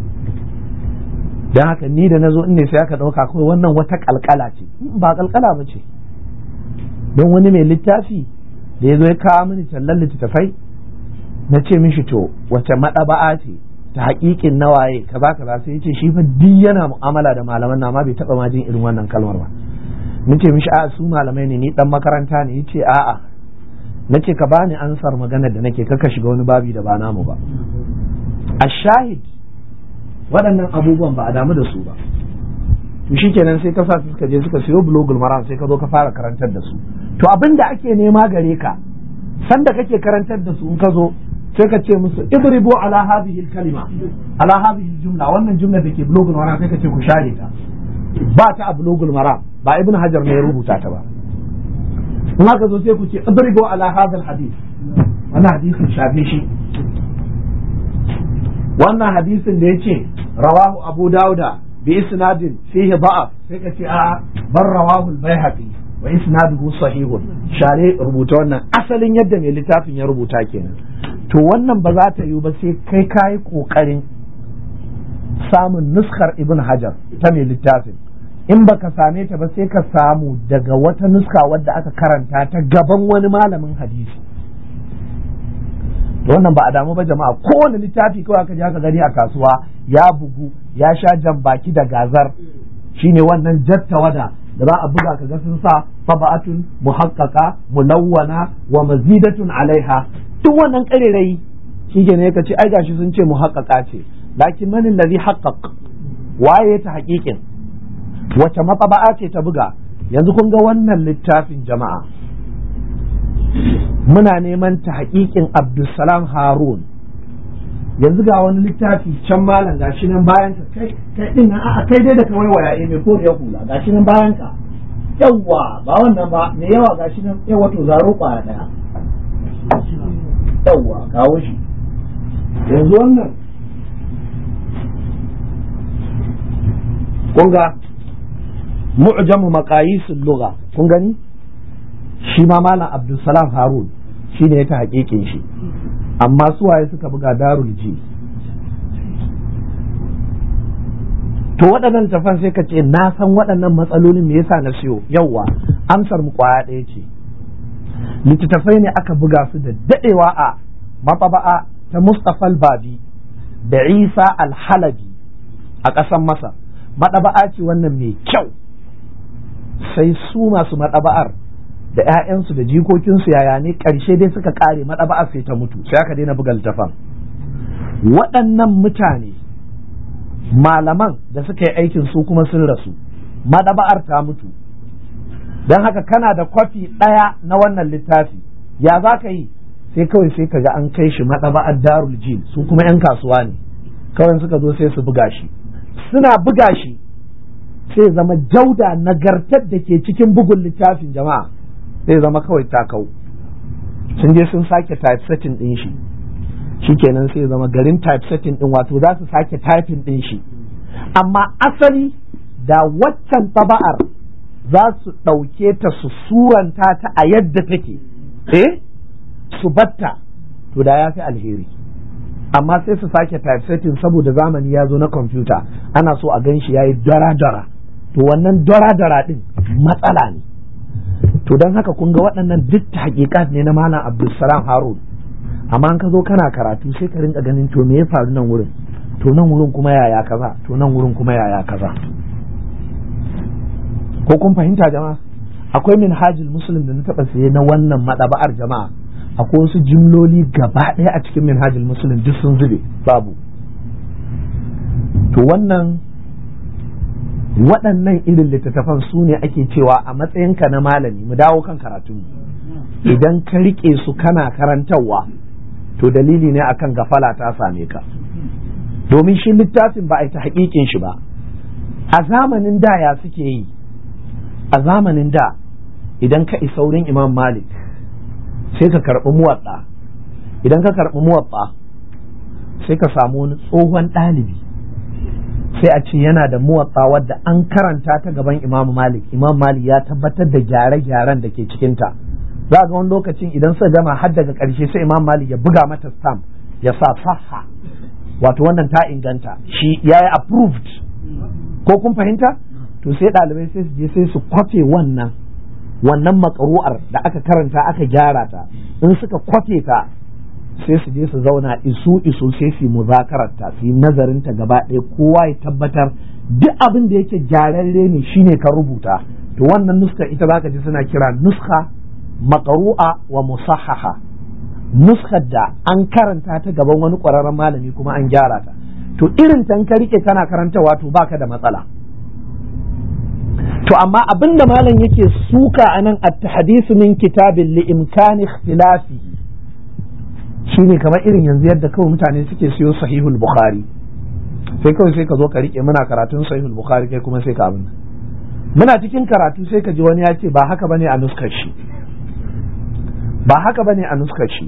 Don haka ni da na zo in ne sai aka ɗauka kawai wannan wata ƙalƙala ce, ba ƙalƙala ba ce. Don wani mai littafi da ya zo ya kawo mini tallan littattafai, na ce mishi to wace maɗaba'a ce ta haƙiƙin nawaye kaza kaza, sai ya ce shi fa duk yana mu'amala da malaman na ma bai taɓa ma jin irin wannan kalmar ba. Mun ce mishi a su malamai ne, ni dan makaranta ne. Yace a'a, nace ka bani ansar maganar da nake, kaka shiga wani babi da ba namu ba. A shahid waɗannan abubuwan ba a damu da su ba. to shikenan sai ka sa suka je suka siyo bulugul maram sai ka zo ka fara karantar da su. To abin da ake nema gare ka sanda kake karantar da su in ka zo sai ka ce musu idribu ala hadhihi kalima ala hadhihi jumla, wannan jumla da ke bulugul maram sai ka ce ku share ta, ba ta a bulugul maram, ba ibnu hajar ne ya rubuta ta ba. in aka zo sai ku ce idribu ala hadha hadith, wannan hadisin shafe shi. wannan hadisin da yace rawahu abu dauda bi isnadin fihi da'af sai ka ce a bar rawahu al-baihaqi wa isnaduhu sahihun, share rubuta wannan asalin yadda mai littafin ya rubuta kenan. To wannan ba za ta yi ba sai kai kai kokarin samun nuskar ibn hajar ta mai littafin. In baka same ta ba sai ka samu daga wata nuska wadda aka karanta ta gaban wani malamin hadisi. To wannan ba a damu ba jama'a, kowane littafi kawai aka je aka gani a kasuwa ya bugu ya sha jan baki da gazar, shine wannan jattawada da za a buga kaga sun sa taba'atun muhaqqaqa mulawwana wa mazidatun alaiha, duk wannan karerai shike ne kace ai gashi sun ce muhaqqaqa ce, lakin man allazi haqqaq, waye ta haƙiƙin, wace mataba'a ce ta buga. Yanzu kun ga wannan littafin jama'a muna neman ta haƙiƙin Abdulsalam Harun. Yanzu ga wani littafi can malam gashi nan bayan ka, kai kai din nan a kai dai da kawai waya eh me ko ya kula gashi nan bayan ka, yawa ba wannan ba me yawa gashi nan yawa to zaro kwaya daya, yawa kawo shi. Yanzu wannan kun ga mu'jamu maqayisul lugha, kun gani shi ma malam Abdulsalam Harun shine ya ta haƙiƙin shi, amma suwaye suka buga darul ji. To waɗannan tafan sai ka ce na san waɗannan matsalolin me yasa na siyo, yawwa amsar mu kwaya ɗaya ce, littattafai ne aka buga su da daɗewa a mataba'a ta Mustafa al-Babi da Isa al-Halabi a ƙasar Masar. Maɗaba'a ce wannan mai kyau, sai su masu maɗaba'ar da ‘ya'yansu da jikokinsu yaya ne ƙarshe dai suka ƙare maɗaba'ar sai ta mutu, sai aka daina buga littafan. Waɗannan mutane malaman da suka yi aikin su kuma sun rasu, maɗaba'ar ta mutu, don haka kana da kwafi ɗaya na wannan littafi ya za ka yi, sai kawai sai ka ga an kai shi maɗaba'ar Darul Jil, su kuma ‘yan kasuwa ne, kawai suka zo sai su buga shi, suna buga shi sai zama jauda nagartar da ke cikin bugun littafin jama'a sai zama kawai ta kau, sun je sun sake typesetting din shi, shikenan sai zama garin typesetting din wato za su sake typing din shi, amma asali da waccan taba'ar za su ɗauke ta su suranta ta a yadda take eh su batta to da ya fi alheri, amma sai su sake typesetting saboda zamani ya zo na kwamfuta ana so a gan shi ya yi dara-dara, to wannan dara-dara din matsala ne. To don haka kun ga waɗannan duk haƙiƙat ne na malam Abdulsalam Harun, amma an ka zo kana karatu sai ka rinka ganin to me ya faru nan wurin, to nan wurin kuma yaya kaza, to nan wurin kuma yaya kaza. Ko kun fahimta jama'a? Akwai minhajul muslim da na taɓa saye na wannan maɗaba'ar jama'a, akwai wasu jimloli gaba ɗaya a cikin minhajul muslim duk sun zube babu. To wannan waɗannan irin littattafan su ne ake cewa a matsayinka na malami, mu dawo kan karatun, idan ka riƙe su kana karantarwa to dalili ne akan gafala ta same ka, domin shi littafin ba a yi ta haƙiƙin shi ba. A zamanin da ya suke yi, a zamanin da idan ka isa wurin Imam Malik sai ka karɓi muwatta, idan ka karɓi muwatta sai ka samu wani tsohon ɗalibi sai a ce yana da muwatta wadda an karanta ta gaban Imam Malik, Imam Malik ya tabbatar da gyare-gyaren da ke cikinta. Za ga wani lokacin idan suka gama har daga ƙarshe sai Imam Malik ya buga mata stamp ya sa sahha, wato wannan ta inganta, shi ya yi approved. Ko kun fahimta? To sai ɗalibai sai su je sai su kwafe wannan wannan makaru'ar da aka karanta aka gyara ta, in suka kwafe ta sai su je su zauna isu isu sai su muzakarar ta, su yi nazarin ta gaba ɗaya, kowa ya tabbatar duk abin da yake gyararre ne shine ka rubuta. To wannan nuska ita zaka ji suna kira nuska maqru'a wa musahhaha, nuskar da an karanta ta gaban wani ƙwararren malami kuma an gyara ta. To irin tan ka rike kana karantawa to baka da matsala, to amma abinda malam yake suka anan at-tahdithu min kitabin li imkani ikhtilafihi shine kamar irin yanzu yadda kawai mutane suke siyo sahihul bukhari sai kawai sai ka zo ka rike muna karatun sahihul bukhari kai kuma sai ka abin muna cikin karatu sai ka ji wani ya ce ba haka bane a nuskar shi ba haka bane a nuskar shi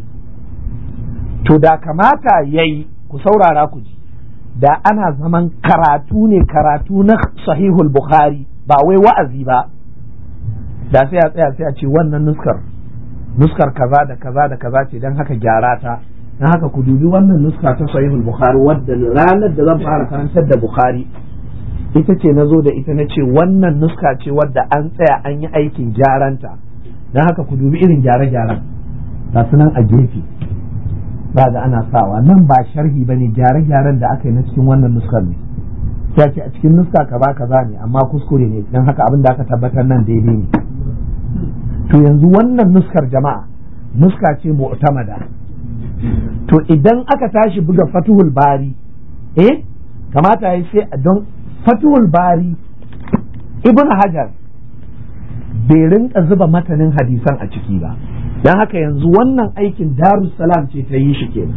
to da kamata yayi ku saurara ku ji da ana zaman karatu ne karatu na sahihul bukhari ba wai wa'azi ba da sai a tsaya sai a ce wannan nuskar nuskar kaza da kaza da kaza ce dan haka gyara ta dan haka ku dubi wannan nuska ta sahihul bukhari wadda ranar da zan fara karantar da bukhari ita ce nazo da ita nace wannan nuska ce wadda an tsaya an yi aikin gyaranta dan haka ku dubi irin gyare-gyaren ga sunan a gefe ba da ana sawa nan ba sharhi bane gyare-gyaren da aka yi na cikin wannan nuskar ne ya ce a cikin nuska kaza kaza ne amma kuskure ne dan haka abin da aka tabbatar nan daidai ne to yanzu wannan nuskar jama'a nuska ce mu'tamada to idan aka tashi buga fatuhul bari eh kamata ya sai don fatuhul bari ibn hajar bai rinka zuba matanin hadisan a ciki ba don haka yanzu wannan aikin darussalam ce ta yi shi kenan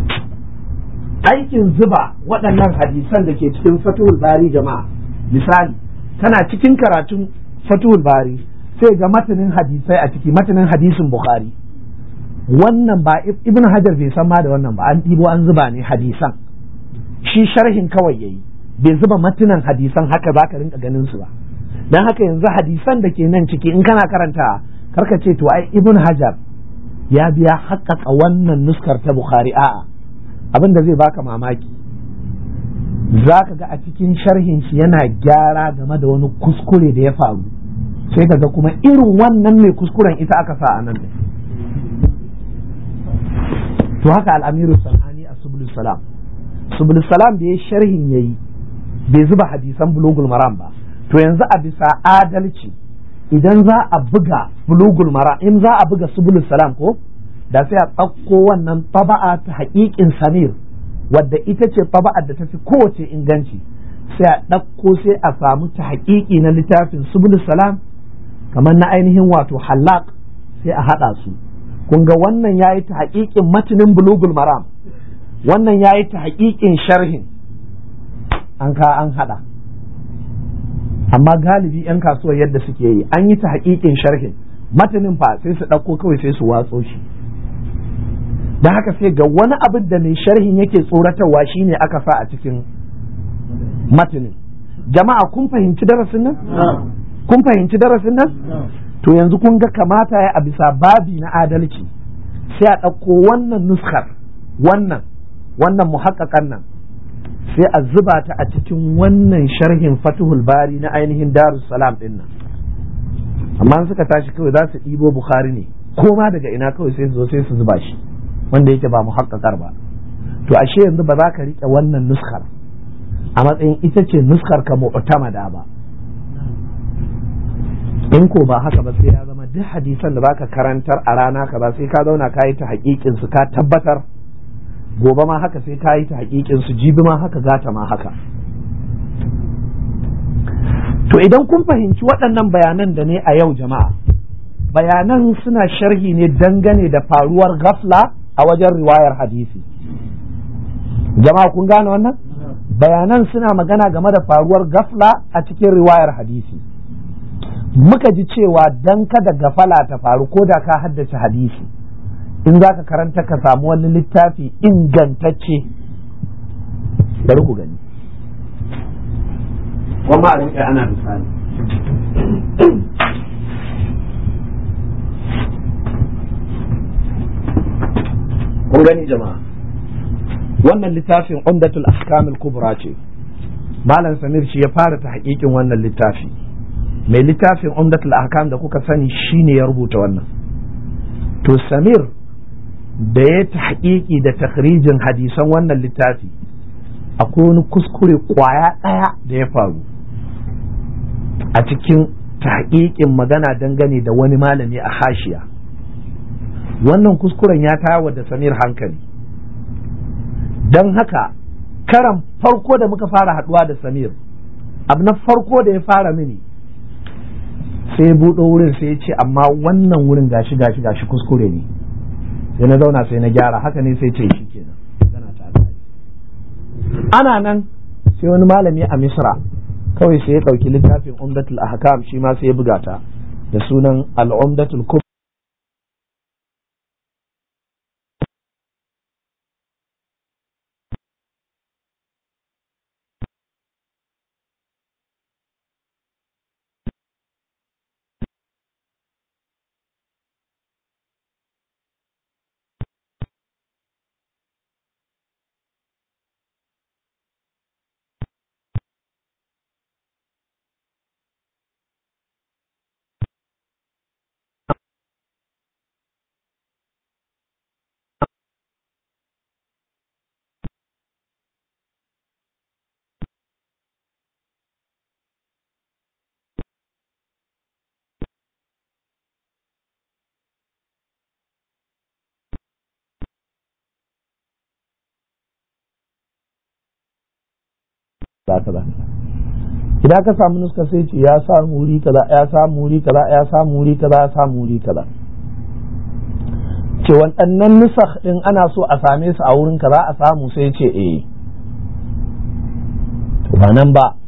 aikin zuba waɗannan hadisan da ke cikin fatuhul bari jama'a misali kana cikin karatun fatuhul bari sai ga matanin hadisai a ciki matanin hadisin bukhari wannan ba ibn hajar bai san ma da wannan ba an ɗibo an zuba ne hadisan shi sharhin kawai yayi bai zuba matanin hadisan haka za ka rinka ganin su ba dan haka yanzu hadisan da ke nan ciki in kana karanta karka ce to ai ibn hajar ya biya haƙƙaƙa wannan nuskar ta bukhari a'a abin da zai baka mamaki za ka ga a cikin sharhin shi yana gyara game da wani kuskure da ya faru sai ka ga kuma irin wannan mai kuskuren ita aka sa a nan da to haka al'amiru sanani a subulus salam subulus salam da ya sharhin yayi bai zuba hadisan bulugul maram ba to yanzu a bisa adalci idan za a buga bulugul maram in za a buga subulus salam ko da sai a ɗauko wannan taba'a ta haƙiƙin samir wadda ita ce taba'ar da ta fi kowace inganci sai a ɗauko sai a samu ta haƙiƙi na littafin subulus salam kamar na ainihin wato halak sai a haɗa su kun ga wannan ya yi ta haƙiƙin matinin bulugul maram wannan ya yi ta haƙiƙin sharhin an ka an haɗa amma galibi 'yan kasuwar yadda suke yi an yi ta haƙiƙin sharhin matinin fa sai su ɗauko kawai sai su watso shi da haka sai ga wani abin da mai sharhin yake tsoratarwa shine aka sa a cikin matinin jama'a kun fahimci darasin nan kun fahimci darasin nan to yanzu kun ga kamata ya a bisa babi na adalci sai a ɗauko wannan nuskar wannan wannan muhaƙaƙan nan sai a zuba ta a cikin wannan sharhin fatuhul bari na ainihin darussalam ɗin nan amma suka tashi kawai za su ɗibo bukhari ne ko ma daga ina kawai sai su zo sai su zuba shi wanda yake ba muhaqqaqar ba to ashe yanzu ba za ka rike wannan nuskar a matsayin ita ce nuskar ka mu'tamada ba in ko ba haka ba sai ya zama duk hadisan da baka karantar a rana ka ba sai ka zauna ka yi ta haƙiƙin su ka tabbatar gobe ma haka sai ka yi ta haƙiƙin su jibi ma haka gata ma haka to idan kun fahimci waɗannan bayanan da ne a yau jama'a bayanan suna sharhi ne dangane da faruwar gafla a wajen riwayar hadisi jama'a kun gane wannan bayanan suna magana game da faruwar gafla a cikin riwayar hadisi muka ji cewa dan kada gafala ta faru ko da ka haddace hadisi in za ka karanta ka samu wani littafi ingantacce bari ku gani kuma a rinka ana misali kun gani jama'a wannan littafin umdatul ahkam al-kubra ce malam samir shi ya fara ta hakikin wannan littafi mai littafin umdatul ahkam da kuka sani shine ya rubuta wannan to samir da ya ta hakiki da takhrijin hadisan wannan littafi akwai wani kuskure kwaya daya da ya faru a cikin tahqiqin magana dangane da wani malami a hashiya wannan kuskuren ya tayawa da Samir hankali don haka karan farko da muka fara haduwa da Samir abu na farko da ya fara mini sai buɗo wurin sai ya ce amma wannan wurin gashi gashi gashi kuskure ne. Sai na zauna sai na gyara, haka ne sai ce shi kenan magana ta tsari. Ana nan sai wani malami a Misra kawai sai ya ɗauki littafin Umdatul Ahkam shi ma sai ya buga ta da sunan Al-Umdatul Kubra. Idan ka samu nuska sai ce ya samu wuri kaza ya samu wuri kaza ya samu wuri kaza ya samu wuri kaza, ce waɗannan nusakh din ana so a same su a wurin kaza a samu, sai ce eh to ba nan ba.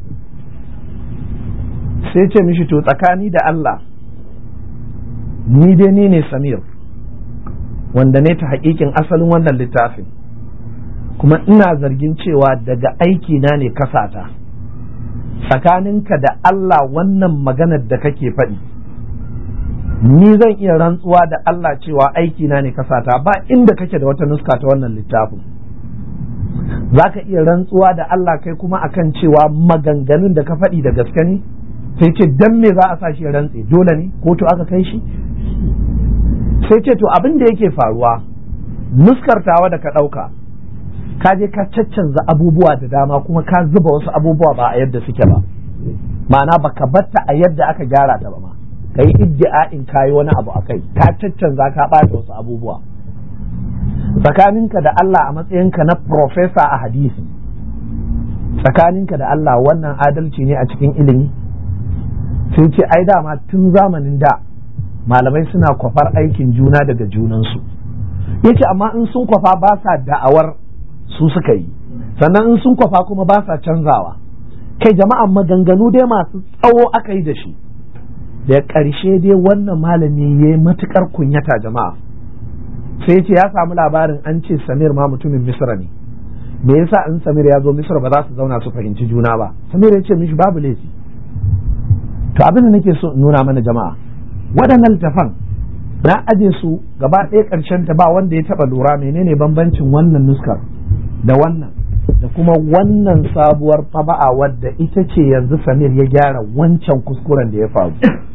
Sai ce mishi to tsakani da Allah ni dai ni ne Samir wanda ne ta haƙiƙin asalin wannan littafin, kuma ina zargin cewa daga aiki na ne kasata. Tsakaninka da Allah wannan maganar da kake faɗi, ni zan iya rantsuwa da Allah cewa aiki na ne kasata, ba inda kake da wata nuska ta wannan littafin. Za ka iya rantsuwa da Allah kai kuma akan cewa maganganun da ka faɗi da gaske ne? Sai ce dan me za a sa shi rantse, dole ne kotu aka kai shi? Sai ce to abin da yake faruwa, nuskar tawa da ka ɗauka ka je ka caccanza abubuwa da dama kuma ka zuba wasu abubuwa ba a yadda suke ba, ma'ana baka batta a yadda aka gyara ta ba ma, ka yi iddi'a'in kayi wani abu a kai, ka caccanza ka ɓata wasu abubuwa. Tsakaninka da Allah a matsayinka na profesa a hadisi, tsakaninka da Allah wannan adalci ne a cikin ilimi? Sai ce ai dama tun zamanin da malamai suna kwafar aikin juna daga junansu. Yace amma in sun kwafa ba sa da'awar su suka yi, sannan in sun kwafa kuma ba sa canzawa. Kai jama'an maganganu dai masu tsawo aka yi da shi. Da ƙarshe dai wannan malami ya yi matuƙar kunyata jama'a, sai ce ya samu labarin an ce Samir ma mutumin Misra ne, me yasa in Samir ya zo Misra ba za su zauna su fahimci juna ba? Samir ya ce mishi babu laifi. To abin da nake so in nuna mana jama'a, waɗannan littafan na aje su gaba ɗaya ƙarshen ta ba wanda ya taɓa lura menene bambancin wannan nuskar da wannan da kuma wannan sabuwar taba'a wadda ita ce yanzu Samir ya gyara wancan kuskuren da ya faru.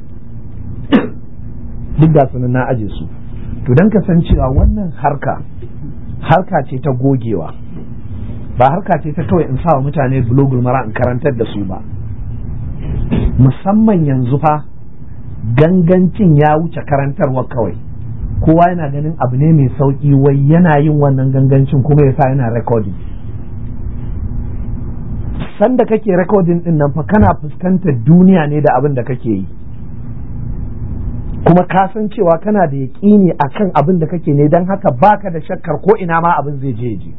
Duk da sunan na aje su, to don kasancewa wannan harka harka ce ta gogewa, ba harka ce ta kawai in sa wa mutane bulogul mara in karantar da su ba. Musamman yanzu fa gangancin ya wuce karantarwa kawai, kowa yana ganin abu ne mai sauki wai yana yin wannan gangancin kuma yasa yana recording. Sanda kake recording din nan fa kana fuskantar duniya ne da abin da kake yi, kuma ka san cewa kana da yaƙini akan abin da kake ne, don haka baka da shakkar ko ina ma abin zai je je.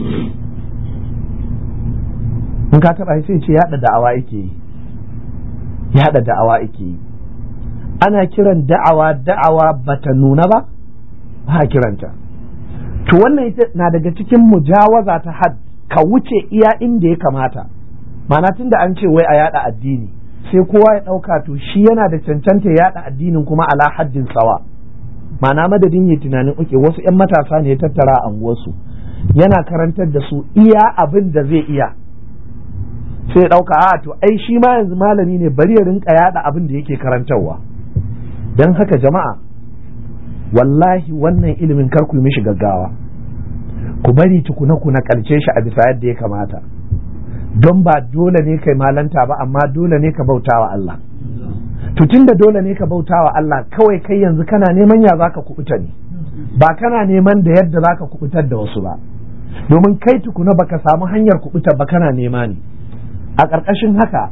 In ka taɓa sai ce yaɗa da'awa yake yi, yaɗa da'awa yake yi. Ana kiran da'awa da'awa bata nuna ba, ba kiranta. To wannan ita na daga cikin mujawaza ta had, ka wuce iya inda ya kamata. Ma'ana tunda an ce wai a yada addini, sai kowa ya dauka to shi yana da cancanta ya yada addinin kuma ala haddin sawa. Ma'ana madadin ya tunanin uke wasu ƴan matasa ne ya tattara a anguwarsu, yana karantar da su iya abin da zai iya. Sai ya dauka a to ai shi ma yanzu malami ne, bari ya rinka yada abin da yake karantarwa. Don haka jama'a, wallahi wannan ilimin kar ku yi mishi gaggawa, ku bari tukuna ku na ƙarshe shi a bisa yadda ya kamata, don ba dole ne kai malanta ba, amma dole ne ka bauta wa Allah. To tunda dole ne ka bauta wa Allah, kawai kai yanzu kana neman ya zaka kubuta ne, ba kana neman da yadda zaka kubutar da wasu ba, domin kai tukuna baka samu hanyar kubuta ba kana nema ne. A ƙarƙashin haka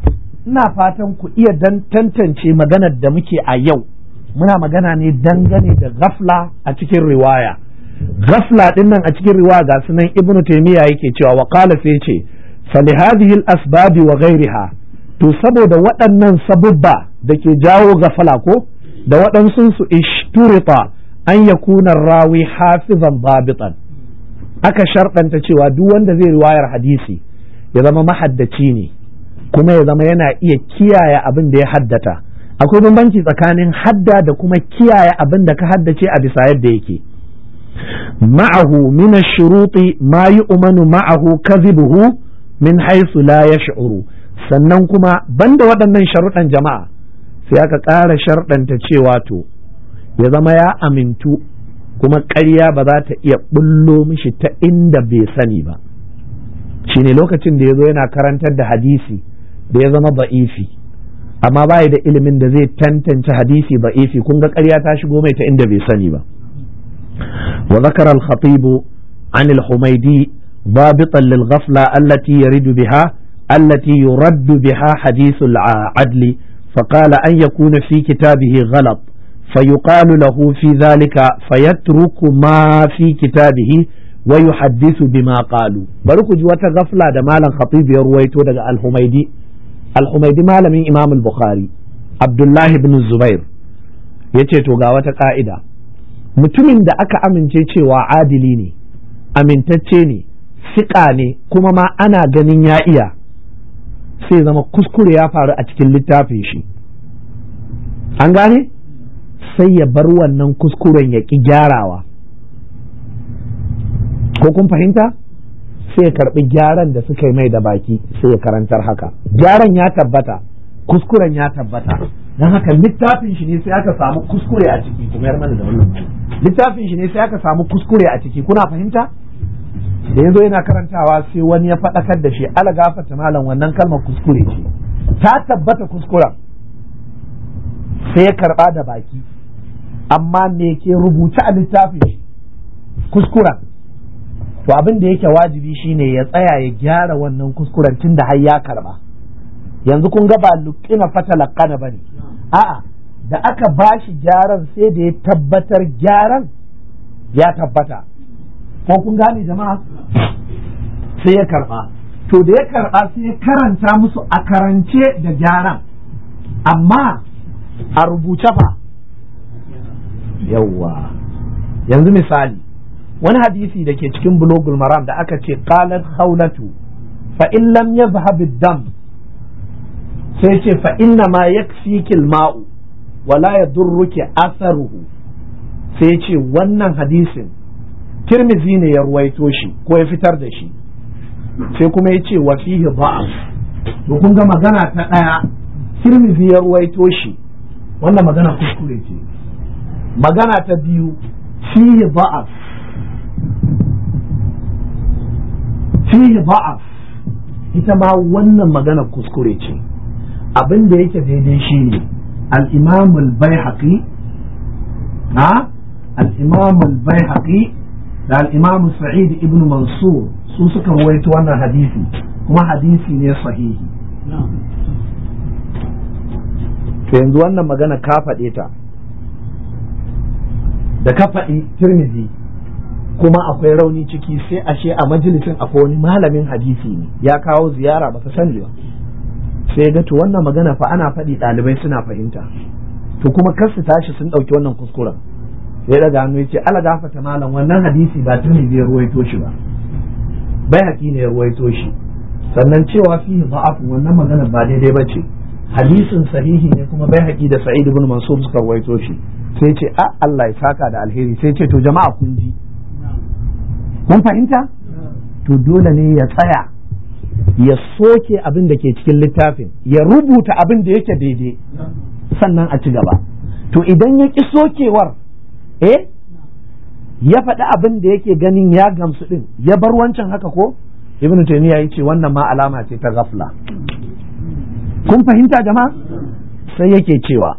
ina fatan ku iya dan tantance maganar da muke a yau muna magana ne dangane da ghafla a cikin riwaya. Ghafla din nan a cikin riwaya ga sunan Ibn Taymiyyah yake cewa wa qala sai ce fa li hadhihi al-asbab wa ghayriha, to saboda waɗannan sabubba da ke jawo ghafla ko da waɗansu su ishturita an yakuna rawi hafizan babitan, aka sharɗanta cewa duk wanda zai riwayar hadisi ya zama mahaddaci ne kuma ya zama yana iya kiyaye abin da ya haddata. Akwai bambanci tsakanin hadda da kuma kiyaye abin da ka haddace a bisa yadda yake. ma'ahu min ash-shuruti ma yu'manu ma'ahu kadhibuhu min haythu la yash'uru, sannan kuma banda waɗannan sharuɗan jama'a sai aka ƙara sharɗanta cewa to ya zama ya amintu kuma ƙarya ba za ta iya bullo mishi ta inda bai sani ba. Shine lokacin da ya zo yana karantar da hadisi da ya zama ba'ifi amma bai da ilimin da zai tantance hadisi ba'ifi, kun ga ƙarya ta shigo mai ta inda bai sani ba. wa zakara al-khatib an al-humaydi ضابطا للغفلة التي يرد بها التي يرد بها حديث العدل، فقال أن يكون في كتابه غلط فيقال له في ذلك فيترك ما في كتابه ويحدث بما قالوا. بركو جوات غفلة دا مالا خطيب يرويتو دا الحميدي الحميدي مالا من إمام البخاري عبد الله بن الزبير yace to ga wata ka'ida, mutumin da aka amince cewa adili ne, amintacce ne, fiƙa ne, kuma ma ana ganin ya iya, sai zama kuskure ya faru a cikin littafin shi, an gane sai ya bar wannan kuskuren ya ƙi gyarawa, ko kun fahimta, sai ya karɓi gyaran da suka yi mai da baki sai ya karantar haka. Gyaran ya tabbata, kuskuren ya tabbata, don haka littafin shi ne sai aka samu kuskure a ciki. Kuma yar mana da wannan littafin shi ne sai aka samu kuskure a ciki, kuna fahimta? Da yazo yana karantawa sai wani ya faɗakar da shi, ala gafata malam wannan kalmar kuskure ce, ta tabbata kuskuren, sai ya karɓa da baki, amma me ke rubuce a littafin shi kuskuren. To abin da yake wajibi shine ya tsaya ya gyara wannan kuskuren tun da har ya karba. Yanzu kun ga ba luqina fatalaqana bane, a'a da aka bashi gyaran sai da ya tabbatar gyaran ya tabbata, ko kun gane jama'a, sai ya karba. To da ya karba sai ya karanta musu a karance da gyaran, amma a rubuce fa yawwa. Yanzu misali wani hadisi da ke cikin bulugul maram da aka ce qalat khawlatu fa in lam yadhhab ad-dam, sai ce fa inna ma yakfiki al-ma'u wa la yadurruki atharuhu, sai ce wannan hadisin Tirmidhi ne ya ruwaito shi ko ya fitar da shi, sai kuma ya ce wa fihi da'af. to kun ga magana ta daya Tirmidhi ya ruwaito shi, wannan magana kuskure ce. Magana ta biyu fihi da'af fihi da'af, ita ma wannan magana kuskure ce. Abin da yake daidai shine al-Imam al-Baihaqi ha al-Imam al-Baihaqi da al-Imam Sa'id ibn Mansur su suka rawaito wannan hadisi, kuma hadisi ne sahihi. to yanzu wannan magana ka faɗe ta da ka faɗi Tirmidhi kuma akwai rauni ciki, sai ashe a majalisin akwai wani malamin hadisi ne ya kawo ziyara baka sani ba, sai ga to wannan magana fa ana faɗi ɗalibai suna fahimta, to kuma kar su tashi sun ɗauki wannan kuskuren, sai daga hannu yace ala gafata malam wannan hadisi ba Tirmidhi ya ruwaito shi ba, Baihaqi ne ya ruwaito shi, sannan cewa fihi da'af wannan magana ba daidai ba ce, hadisin sahihi ne kuma Baihaqi da Sa'id ibn Mansur suka ruwaito shi. Sai ce a Allah ya saka da alheri, sai ce to jama'a kun ji, kun fahimta? To dole ne ya tsaya ya soke abin da ke cikin littafin, ya rubuta abin da yake daidai, sannan a ci gaba. To idan ya ƙi sokewar, eh ya faɗi abin da yake ganin ya gamsu ɗin, ya bar wancan haka ko? Ibn Taymiyyah ya ce wannan ma alama ce ta ghafla. Kun fahimta jama'a? Sai yake cewa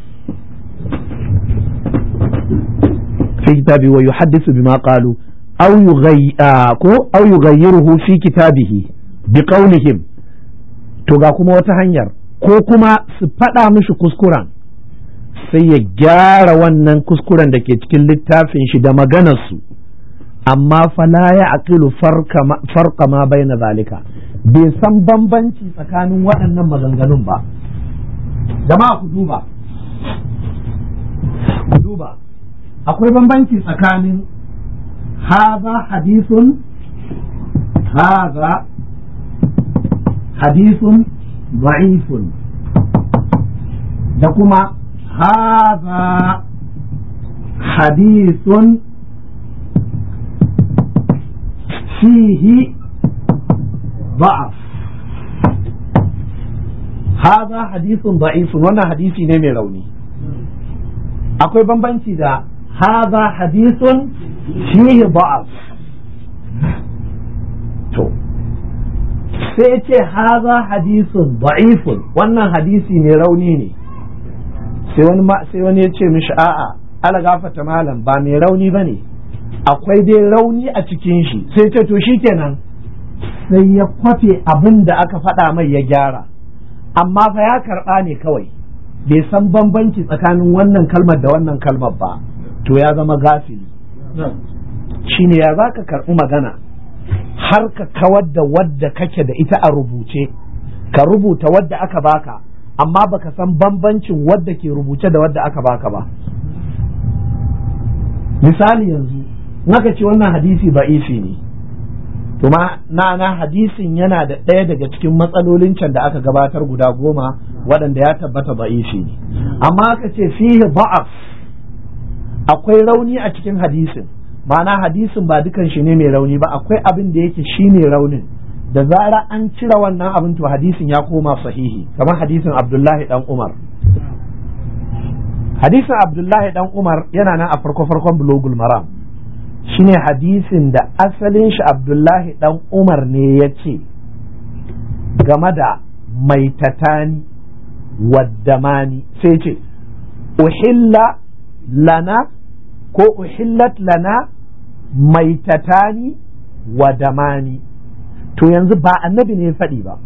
fi kitabi wa yuhaddisu bima qalu aw yughayya ko aw yughayyiruhu fi kitabihi bi qawlihim. To ga kuma wata hanyar, ko kuma su faɗa mishi kuskuren sai ya gyara wannan kuskuren da ke cikin littafin shi da maganarsu, amma fala ya aqilu farqa ma baina zalika, bai san bambanci tsakanin waɗannan maganganun ba. Jama'a ku duba ku duba akwai bambanci tsakanin haza hadithun haza hadithun da'ifun da kuma haza hadithun fihi ضعف. هذا حديث ضعيف wannan hadisi ne mai rauni. Akwai bambanci da هذا حديث فيه ضعف. to sai ce هذا حديث ضعيف wannan hadisi mai rauni ne, sai wani sai wani ya ce mishi a'a ala gafata malam ba mai rauni bane, akwai dai rauni a cikin shi. Sai ce to shikenan, sai ya kwafe abin da aka faɗa mai ya gyara, amma fa ya karɓa ne kawai, bai san bambanci tsakanin wannan kalmar da wannan kalmar ba, to ya zama gafili. Shine ya za ka karɓi magana har ka kawar da wadda kake da ita a rubuce, ka rubuta wadda aka baka amma baka san bambancin wadda ke rubuce da wadda aka baka ba. Misali yanzu naka ce wannan hadisi ba'ifi ne, to ma na na hadisin yana da ɗaya daga cikin matsalolin can da aka gabatar guda goma waɗanda ya tabbata ba'ifi ne, amma aka ce fihi ba'af, akwai rauni a cikin hadisin, ma'ana hadisin ba dukan shi ne mai rauni ba, akwai abin da yake shi ne raunin, da zara an cire wannan abin to hadisin ya koma sahihi, kamar hadisin Abdullahi dan Umar. Hadisin Abdullahi dan Umar yana nan a farko farkon Bulugul Maram, shine hadisin da asalin shi Abdullahi dan Umar ne ya ce game da maitatani waddamani, sai ce uhilla lana ko uhillat lana maitatani wadamani. To yanzu ba annabi ne ya faɗi ba,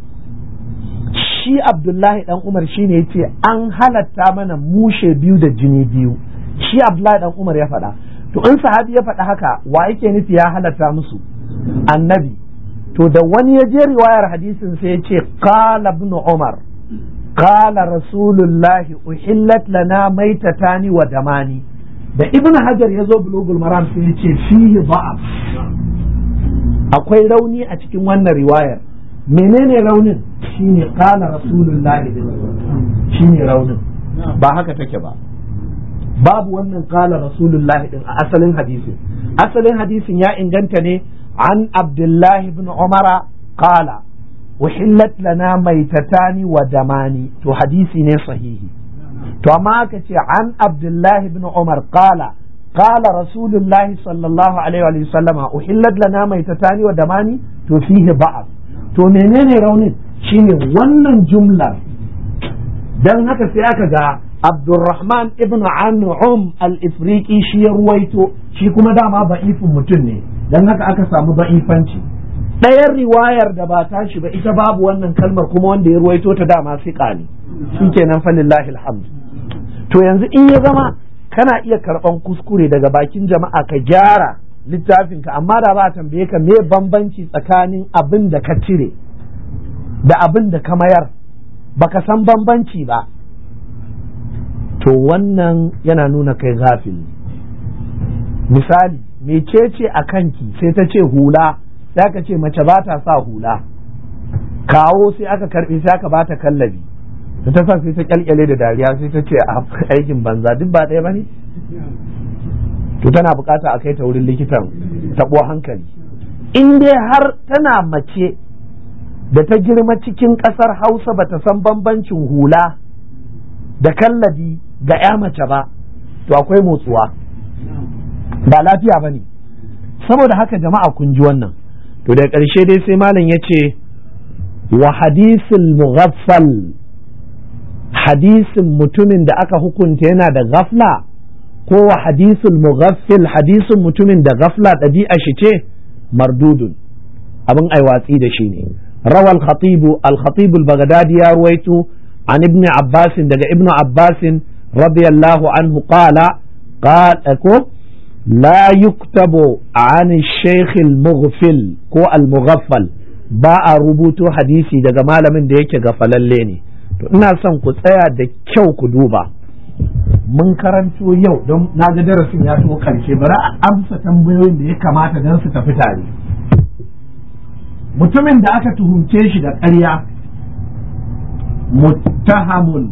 shi Abdullahi dan Umar shine ya ce an halatta mana mushe biyu da jini biyu, shi Abdullahi dan Umar ya faɗa. To in sahabi ya faɗa haka, wa yake nufi ya halatta musu? Annabi. To da wani ya je riwayar hadisin sai ya ce qala ibn Umar qala rasulullahi uhillat lana maitatani wa damani. Da Ibn Hajar ya zo Bulugul Maram sai ya ce fihi da'af, akwai rauni a cikin wannan riwayar. Menene raunin? Shine qala rasulullahi, shine raunin, ba haka take ba. Babu wannan qala rasulullahi din a asalin hadisin. Asalin hadisin ya inganta ne an Abdullahi ibn Umara qala uhillat lana maitatani wa damani, to hadisi ne sahihi. To amma aka ce an Abdullahi ibn Umar qala qala rasulullahi sallallahu alaihi wa sallama uhillat lana maitatani wa damani, to fihi ba'af. To menene raunin? Shine wannan jumlar. Dan haka sai aka ga Abdurrahman ibn An'um al-Ifriqi shi ya ruwaito, shi kuma dama ba'ifin mutum ne, dan haka aka samu ba'ifanci. Ɗayan riwayar da ba tashi ba ita babu wannan kalmar, kuma wanda ya ruwaito ta dama fiqa ne, shikenan fa lillahi alhamd. To yanzu in ya zama kana iya karɓan kuskure daga bakin jama'a ka gyara littafinka, amma da ba a tambaye ka me bambanci tsakanin abin da ka cire da abin da ka mayar, baka san bambanci ba, to wannan yana nuna kai gafili. Misali, mecece a kanki sai ta ce hula, sai aka ce mace ba ta sa hula, kawo sai aka karbe sai aka ba ta kallabi, da ta sa sai ta kyalkyale da dariya sai ta ce aikin banza, duk ba ɗaya ba ne? To tana bukata a kai ta wurin likitan taɓo hankali. In dai har tana mace da ta girma cikin ƙasar Hausa ba ta san bambancin hula da kallabi ga ya mace ba, to akwai motsuwa, ba lafiya ba ne. Saboda haka jama'a kun ji wannan. To da ƙarshe dai sai malam ya ce wa hadisul mughaffal, hadisin mutumin da aka hukunta yana da ghafla, ko wa hadisul mughaffil, hadisin mutumin da ghafla ɗabi'a shi ce, mardudun, abin ai watsi da shi ne. rawal khatibu al-khatib al-baghdadi ya ruwaito an ibn Abbas daga ibn Abbas radiyallahu anhu qala qala ko la yuktabu an ash-shaykh al-mughfil ko al-mughaffal, ba a rubuto hadisi daga malamin da yake gafalalle ne. To ina son ku tsaya da kyau ku duba, mun karanto yau don na ga darasin ya to karshe, bari a amsa tambayoyin da ya kamata don su tafi tare. Mutumin da aka tuhumce shi da ƙarya muttahamun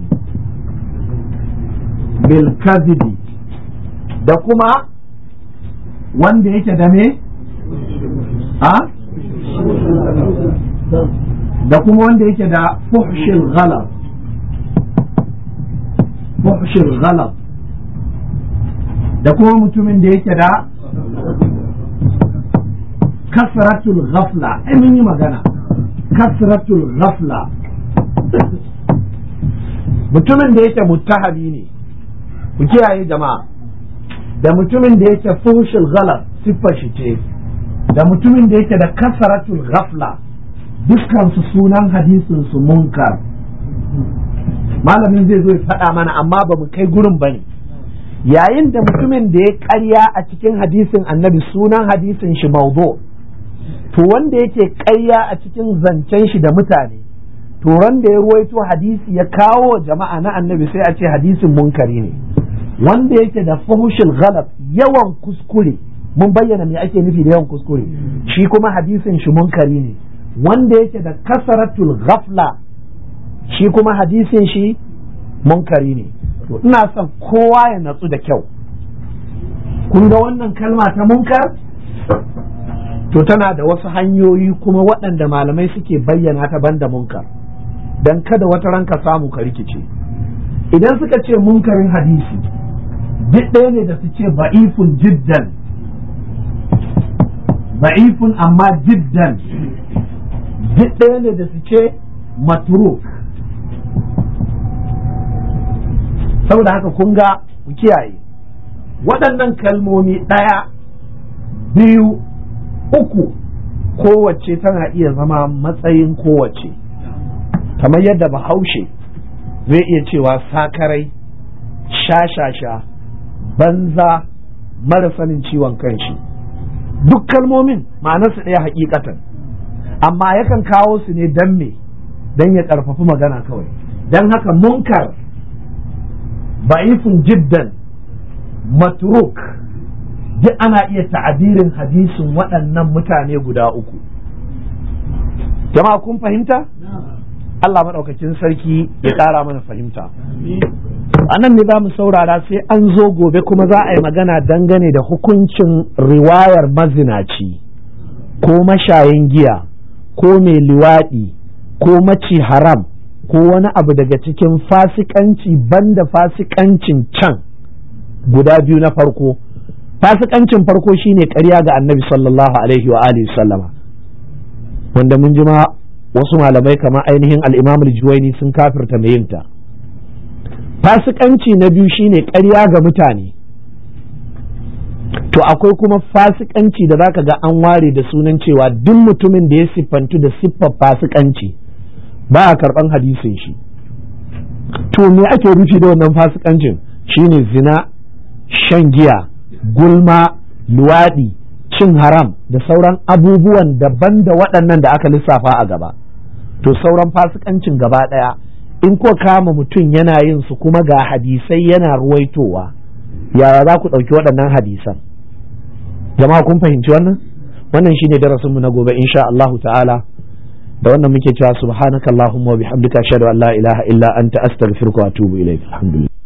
bil kadhibi, da kuma wanda yake da me a da kuma wanda yake da fuhshil ghalab, fuhshil ghalab, da kuma mutumin da yake da kasratul ghafla. ai mun yi magana kasratul ghafla. mutumin da yake muttahami ne, ku kiyaye jama'a, da mutumin da yake fuhshil ghalab siffar shi ce, da mutumin da yake da kasratul ghafla, dukkan su sunan hadisin su munkar. malamin zai zo ya faɗa mana, amma ba mu kai gurin bane. yayin da mutumin da ya ƙarya a cikin hadisin annabi sunan hadisin shi mawdu, to wanda yake ƙarya a cikin zancen shi da mutane, to wanda ya ruwaito hadisi ya kawo jama'a na annabi sai a ce hadisin munkari ne. wanda yake da fuhushul ghalab, yawan kuskure, mun bayyana me ake nufi da yawan kuskure, shi kuma hadisin shi munkari ne. wanda yake da kasaratul ghafla, shi kuma hadisin shi munkari ne. to ina son kowa ya natsu da kyau. kun ga wannan kalma ta munkar, to tana da wasu hanyoyi kuma waɗanda malamai suke bayyana ta banda munkar, dan kada wata ranka samu ka rikice. idan suka ce munkarin hadisi, duk ɗaya ne da su ce ba'ifun jiddan, ba'ifun amma jiddan, duk ɗaya ne da su ce matruk. saboda haka kun ga ku kiyaye waɗannan kalmomi ɗaya, biyu, uku, kowace tana iya zama matsayin kowace. kamar yadda bahaushe zai iya cewa sakarai, shashasha, banza, mara sanin ciwon kanshi, duk kalmomin ma'anarsu ɗaya hakikatan, amma yakan kawo su ne dan me, dan ya ƙarfafi magana kawai. dan haka munkar, ba'ifun jiddan, matruk, duk ana iya ta'abirin hadisin waɗannan mutane guda uku. jama'a kun fahimta? Allah maɗaukakin sarki ya ƙara mana fahimta. a nan ne za mu saurara, sai an zo gobe kuma za a yi magana dangane da hukuncin riwayar mazinaci ko mashayin giya ko mai liwaɗi ko maci haram ko wani abu daga cikin fasikanci banda fasikancin can guda biyu na farko. fasikancin farko shine ƙarya ga annabi sallallahu alaihi wa alihi sallama, wanda mun jima wasu malamai kamar ainihin al-Imam al-Juwayni sun kafirta mai yinta. fasikanci na biyu shine ƙarya ga mutane. to akwai kuma fasikanci da zaka ga an ware da sunan cewa duk mutumin da ya siffantu da siffar fasikanci ba a karɓan hadisin shi. to me ake rufi da wannan fasikancin? shine zina, shan giya, gulma, luwaɗi, cin haram da sauran abubuwan daban da waɗannan da aka lissafa a gaba. to sauran fasikancin gaba ɗaya in ko kama mutum yana yin su kuma ga hadisai yana ruwaitowa, yaya za ku ɗauki waɗannan hadisan? jama'a kun fahimci wannan? wannan shine darasinmu na gobe insha Allahu ta'ala. da wannan muke cewa subhanakallahumma wa bihamdika ashhadu an la ilaha illa anta astaghfiruka wa atubu ilayk. alhamdulillah.